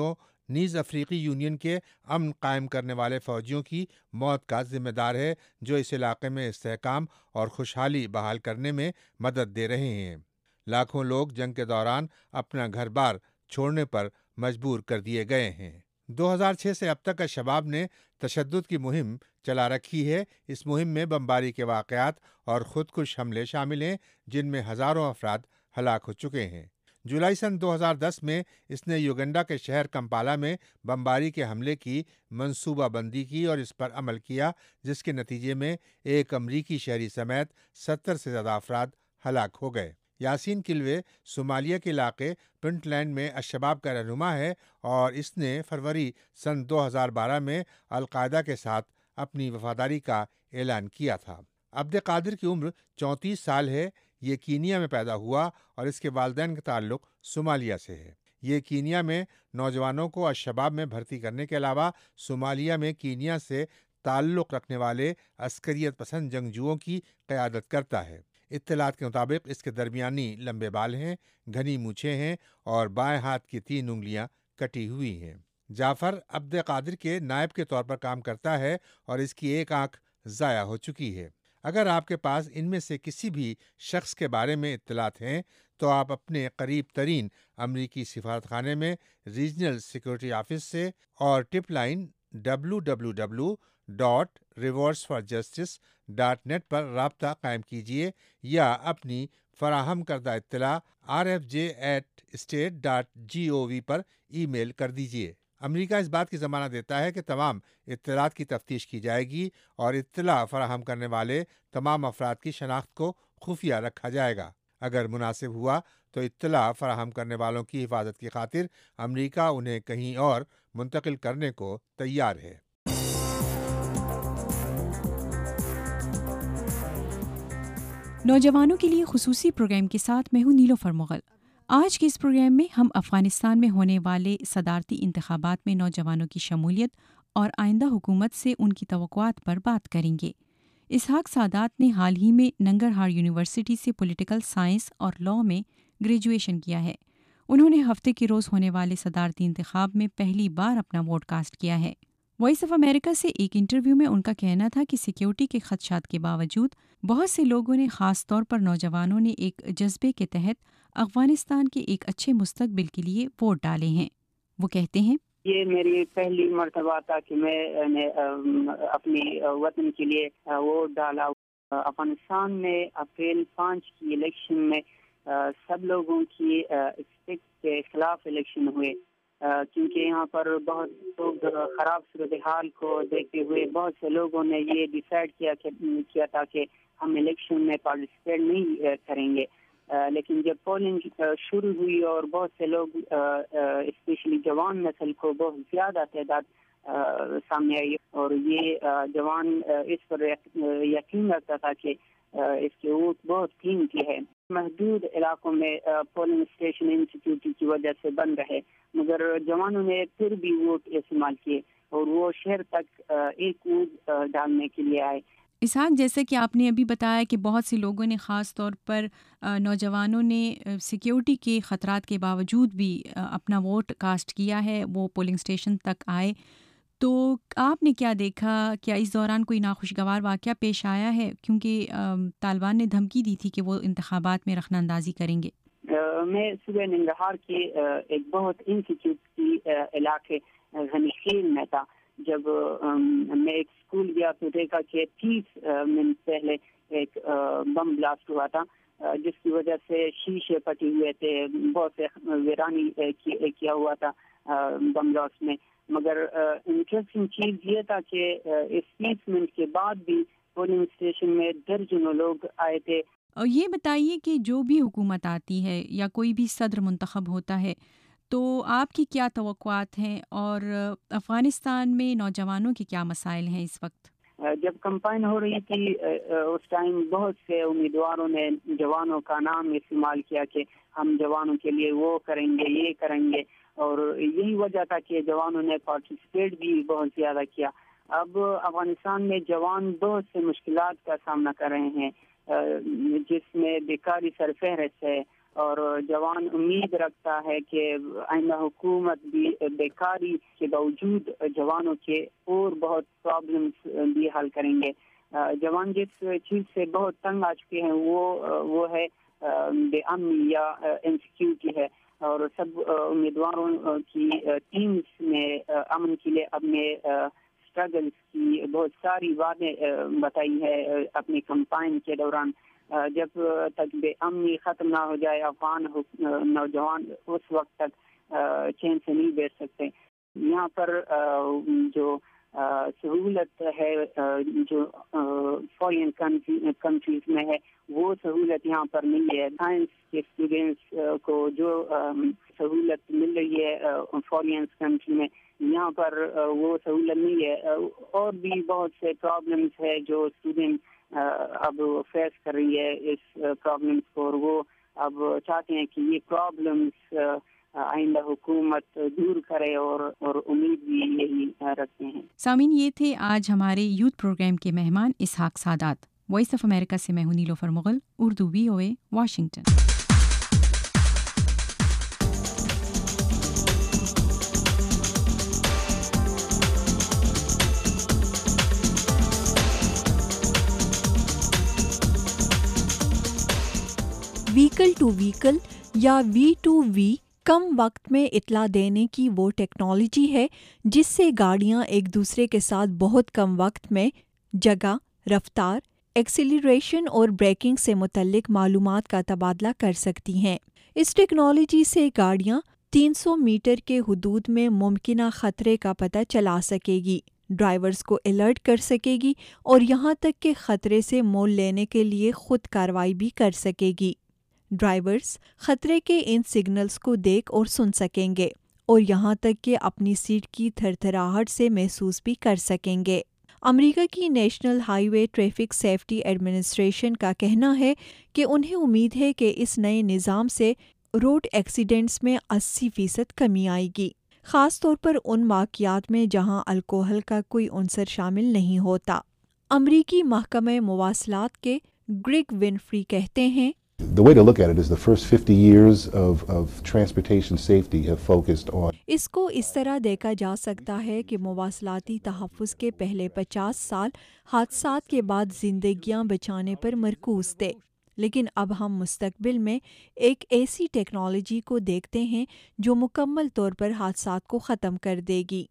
نیز افریقی یونین کے امن قائم کرنے والے فوجیوں کی موت کا ذمہ دار ہے جو اس علاقے میں استحکام اور خوشحالی بحال کرنے میں مدد دے رہے ہیں۔ لاکھوں لوگ جنگ کے دوران اپنا گھر بار چھوڑنے پر مجبور کر دیے گئے ہیں۔ 2006 سے اب تک الشباب نے تشدد کی مہم چلا رکھی ہے۔ اس مہم میں بمباری کے واقعات اور خودکش حملے شامل ہیں جن میں ہزاروں افراد ہلاک ہو چکے ہیں۔ جولائی سن 2010 میں اس نے یوگنڈا کے شہر کمپالا میں بمباری کے حملے کی منصوبہ بندی کی اور اس پر عمل کیا، جس کے نتیجے میں ایک امریکی شہری سمیت 70 سے زیادہ افراد ہلاک ہو گئے۔ یاسین کلوے صومالیہ کے علاقے پنٹ لینڈ میں الشباب کا رہنما ہے اور اس نے فروری سن 2012 میں القاعدہ کے ساتھ اپنی وفاداری کا اعلان کیا تھا۔ عبد قادر کی عمر 34 سال ہے۔ یہ کینیا میں پیدا ہوا اور اس کے والدین کا تعلق صومالیہ سے ہے۔ یہ کینیا میں نوجوانوں کو الشباب میں بھرتی کرنے کے علاوہ صومالیہ میں کینیا سے تعلق رکھنے والے عسکریت پسند جنگجوؤں کی قیادت کرتا ہے۔ اطلاعات کے مطابق اس کے درمیانی لمبے بال ہیں، گھنی مونچھیں ہیں اور بائیں ہاتھ کی 3 انگلیاں کٹی ہوئی ہیں۔ جعفر عبد قادر کے نائب کے طور پر کام کرتا ہے اور اس کی ایک آنکھ ضائع ہو چکی ہے۔ اگر آپ کے پاس ان میں سے کسی بھی شخص کے بارے میں اطلاعات ہیں تو آپ اپنے قریب ترین امریکی سفارتخانے میں ریجنل سیکورٹی آفس سے اور ٹپ لائن www.rewardsforjustice.net پر رابطہ قائم کیجیے یا اپنی فراہم کردہ اطلاع rfj@state.gov پر ای میل کر دیجیے۔ امریکہ اس بات کی ضمانت دیتا ہے کہ تمام اطلاعات کی تفتیش کی جائے گی اور اطلاع فراہم کرنے والے تمام افراد کی شناخت کو خفیہ رکھا جائے گا۔ اگر مناسب ہوا تو اطلاع فراہم کرنے والوں کی حفاظت کی خاطر امریکہ انہیں کہیں اور منتقل کرنے کو تیار ہے۔ نوجوانوں کے لیے خصوصی پروگرام کے ساتھ میں ہوں نیلوفر مغل۔ آج کے اس پروگرام میں ہم افغانستان میں ہونے والے صدارتی انتخابات میں نوجوانوں کی شمولیت اور آئندہ حکومت سے ان کی توقعات پر بات کریں گے۔ اسحاق سادات نے حال ہی میں ننگرہار یونیورسٹی سے پولیٹیکل سائنس اور لاء میں گریجویشن کیا ہے۔ انہوں نے ہفتے کے روز ہونے والے صدارتی انتخاب میں پہلی بار اپنا ووٹ کاسٹ کیا ہے۔ وائس آف امریکہ سے ایک انٹرویو میں ان کا کہنا تھا کہ سیکیورٹی کے خدشات کے باوجود بہت سے لوگوں نے، خاص طور پر نوجوانوں نے، ایک جذبے کے تحت افغانستان کے ایک اچھے مستقبل کے لیے ووٹ ڈالے ہیں۔ وہ کہتے ہیں، یہ میری پہلی مرتبہ تھا کہ میں نے اپنی وطن کے لیے ووٹ ڈالا۔ افغانستان میں اپریل 5 کی الیکشن میں سب لوگوں کی ایکسپیکٹ کے خلاف الیکشن ہوئے، کیونکہ یہاں پر بہت لوگ خراب صورتحال کو دیکھتے ہوئے بہت سے لوگوں نے یہ ڈیسائیڈ کیا تھا کہ ہم الیکشن میں پارٹیسپیٹ نہیں کریں گے۔ لیکن جب پولنگ شروع ہوئی اور بہت سے لوگ اسپیشلی جوان نسل کو بہت زیادہ تعداد سامنے آئی اور یہ جوان اس پر یقین رکھتا تھا کہ اس کے ووٹ بہت قیمتی ہے۔ محدود علاقوں میں پولنگ اسٹیشن انسیکیورٹی کی وجہ سے بند رہے، مگر جوانوں نے پھر بھی ووٹ استعمال کیے اور وہ شہر تک ایک ووٹ ڈالنے کے لیے آئے۔ اسحاق، جیسے کہ آپ نے ابھی بتایا کہ بہت سے لوگوں نے، خاص طور پر نوجوانوں نے سیکیورٹی کے خطرات کے باوجود بھی اپنا ووٹ کاسٹ کیا ہے، وہ پولنگ اسٹیشن تک آئے، تو آپ نے کیا دیکھا؟ کیا اس دوران کوئی ناخوشگوار واقعہ پیش آیا ہے؟ کیونکہ طالبان نے دھمکی دی تھی کہ وہ انتخابات میں رخنہ اندازی کریں گے۔ میں صبح ننگرہار کے ایک بہت انسیکیورٹی علاقے غنی خیل میں تھا۔ جب میں ایک اسکول گیا تو دیکھا کہ 30 منٹ پہلے ایک بم بلاسٹ ہوا تھا، جس کی وجہ سے شیشے پھٹے ہوئے تھے، بہت سے ویرانی کیا ہوا تھا بم بلاسٹ میں۔ مگر انٹرسٹنگ چیز یہ تھا کہ اس 30 منٹ کے بعد بھی پولنگ اسٹیشن میں درجنوں لوگ آئے تھے۔ اور یہ بتائیے کہ جو بھی حکومت آتی ہے یا کوئی بھی صدر منتخب ہوتا ہے تو آپ کی کیا توقعات ہیں اور افغانستان میں نوجوانوں کے کیا مسائل ہیں اس وقت؟ جب کمپائن ہو رہی تھی اس ٹائم بہت سے امیدواروں نے جوانوں کا نام استعمال کیا کہ ہم جوانوں کے لیے وہ کریں گے، یہ کریں گے، اور یہی وجہ تھا کہ جوانوں نے پارٹیسپیٹ بھی بہت زیادہ کیا۔ اب افغانستان میں جوان بہت سے مشکلات کا سامنا کر رہے ہیں، جس میں بیکاری سرفہرست ہے اور جوان امید رکھتا ہے کہ آئندہ حکومت بھی بیکاری کے باوجود جوانوں کے اور بہت پرابلمس بھی حل کریں گے. جوان جس چیز سے بہت تنگ آ چکے ہیں وہ ہے بے امنی یا انسیکیورٹی ہے, اور سب امیدواروں کی ٹیمز نے امن کے لیے اپنے اسٹرگلس کی بہت ساری باتیں بتائی ہے اپنی کمپائن کے دوران. جب تک بے امنی ختم نہ ہو جائے افغان نوجوان اس وقت تک چین سے نہیں بیٹھ سکتے. یہاں پر جو سہولت ہے جو فورین کنٹریز میں ہے وہ سہولت یہاں پر نہیں ہے. سائنس کے اسٹوڈینٹس کو جو سہولت مل رہی ہے فورین کنٹری میں یہاں پر وہ سہولت نہیں ہے. اور بھی بہت سے پرابلمس ہے جو اسٹوڈینٹ اب فیس کر رہی ہے اس پرابلمس کو, اور وہ اب چاہتے ہیں کہ یہ پرابلمس آئندہ حکومت دور کرے اور امید بھی یہی رکھتے ہیں. سامعین, یہ تھے آج ہمارے یوتھ پروگرام کے مہمان اسحاق سادات. وائس آف امریکہ سے میں ہوں Nilofar Mughal, Urdu VOA Washington. Vehicle to vehicle یا V2V کم وقت میں اطلاع دینے کی وہ ٹیکنالوجی ہے جس سے گاڑیاں ایک دوسرے کے ساتھ بہت کم وقت میں جگہ, رفتار, ایکسیلریشن اور بریکنگ سے متعلق معلومات کا تبادلہ کر سکتی ہیں. اس ٹیکنالوجی سے گاڑیاں 300 میٹر کے حدود میں ممکنہ خطرے کا پتہ چلا سکے گی, ڈرائیورز کو الرٹ کر سکے گی اور یہاں تک کہ خطرے سے مول لینے کے لیے خود کارروائی بھی کر سکے گی. ڈرائیورز خطرے کے ان سگنلز کو دیکھ اور سن سکیں گے اور یہاں تک کہ اپنی سیٹ کی تھرتھراہٹ سے محسوس بھی کر سکیں گے. امریکہ کی National Highway Traffic Safety Administration کا کہنا ہے کہ انہیں امید ہے کہ اس نئے نظام سے روڈ ایکسیڈنٹس میں 80% کمی آئے گی, خاص طور پر ان واقعات میں جہاں الکوحل کا کوئی عنصر شامل نہیں ہوتا. امریکی محکمہ مواصلات کے گریگ ونفری کہتے ہیں, The way to look at it is the first 50 years of transportation safety have focused on. اس کو اس طرح دیکھا جا سکتا ہے کہ مواصلاتی تحفظ کے پہلے 50 سال حادثات کے بعد زندگیاں بچانے پر مرکوز تھے, لیکن اب ہم مستقبل میں ایک ایسی ٹیکنالوجی کو دیکھتے ہیں جو مکمل طور پر حادثات کو ختم کر دے گی.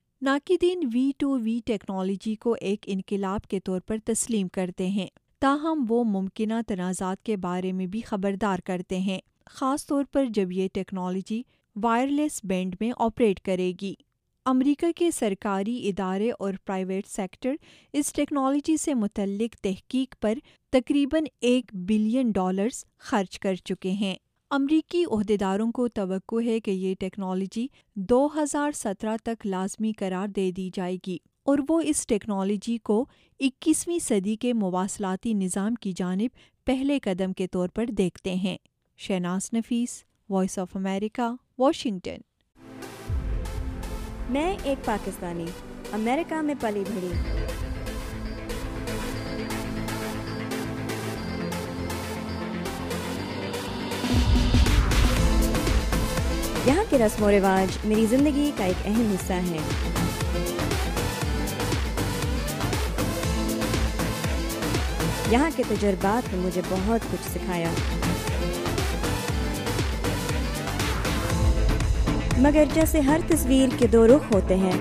ناقدین V2V ٹیکنالوجی کو ایک انقلاب کے طور پر تسلیم کرتے ہیں, تاہم وہ ممکنہ تنازعات کے بارے میں بھی خبردار کرتے ہیں, خاص طور پر جب یہ ٹیکنالوجی وائرلیس بینڈ میں آپریٹ کرے گی. امریکہ کے سرکاری ادارے اور پرائیویٹ سیکٹر اس ٹیکنالوجی سے متعلق تحقیق پر تقریباً $1 بلین خرچ کر چکے ہیں. امریکی عہدیداروں کو توقع ہے کہ یہ ٹیکنالوجی 2017 تک لازمی قرار دے دی جائے گی اور وہ اس ٹیکنالوجی کو 21ویں صدی کے مواصلاتی نظام کی جانب پہلے قدم کے طور پر دیکھتے ہیں. Shahnaz Nafees, Voice of America, Washington. میں ایک پاکستانی, امریکہ میں پلی بڑھی. یہاں کے رسم و رواج میری زندگی کا ایک اہم حصہ ہیں. یہاں کے تجربات نے مجھے بہت کچھ سکھایا, مگر جیسے ہر تصویر کے 2 رخ ہوتے ہیں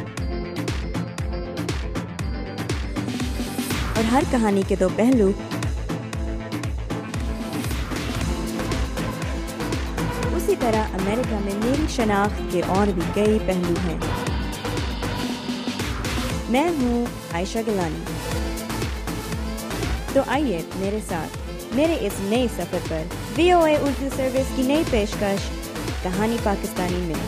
اور ہر کہانی کے 2 پہلو, اسی طرح امریکہ میں میری شناخت کے اور بھی کئی پہلو ہیں. میں ہوں عائشہ گیلانی, تو آئیے میرے ساتھ میرے اس نئے سفر پر VOA اردو سروس کی نئی پیشکش کہانی پاکستانی میں.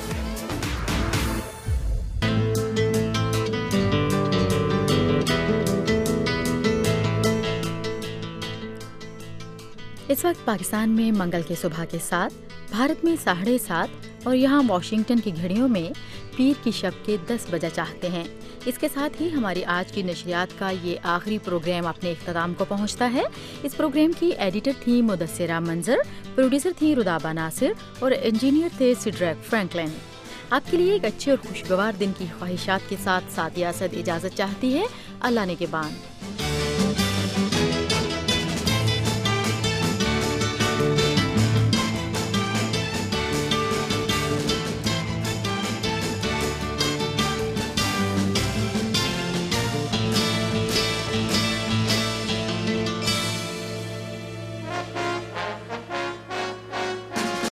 اس وقت پاکستان میں منگل کے صبح کے 7، بھارت میں 7:30 اور یہاں واشنگٹن کی گھڑیوں میں پیر کی شب کے 10 بجا چاہتے ہیں۔ اس کے ساتھ ہی ہماری آج کی نشریات کا یہ آخری پروگرام اپنے اختتام کو پہنچتا ہے۔ اس پروگرام کی ایڈیٹر تھی مدثرہ منظر، پروڈیوسر تھی رودابہ ناصر اور انجینئر تھے سیڈریک فرینکلن۔ آپ کے لیے ایک اچھے اور خوشگوار دن کی خواہشات کے ساتھ سعدیہ اسد اجازت چاہتی ہے۔ اللہ نگہبان۔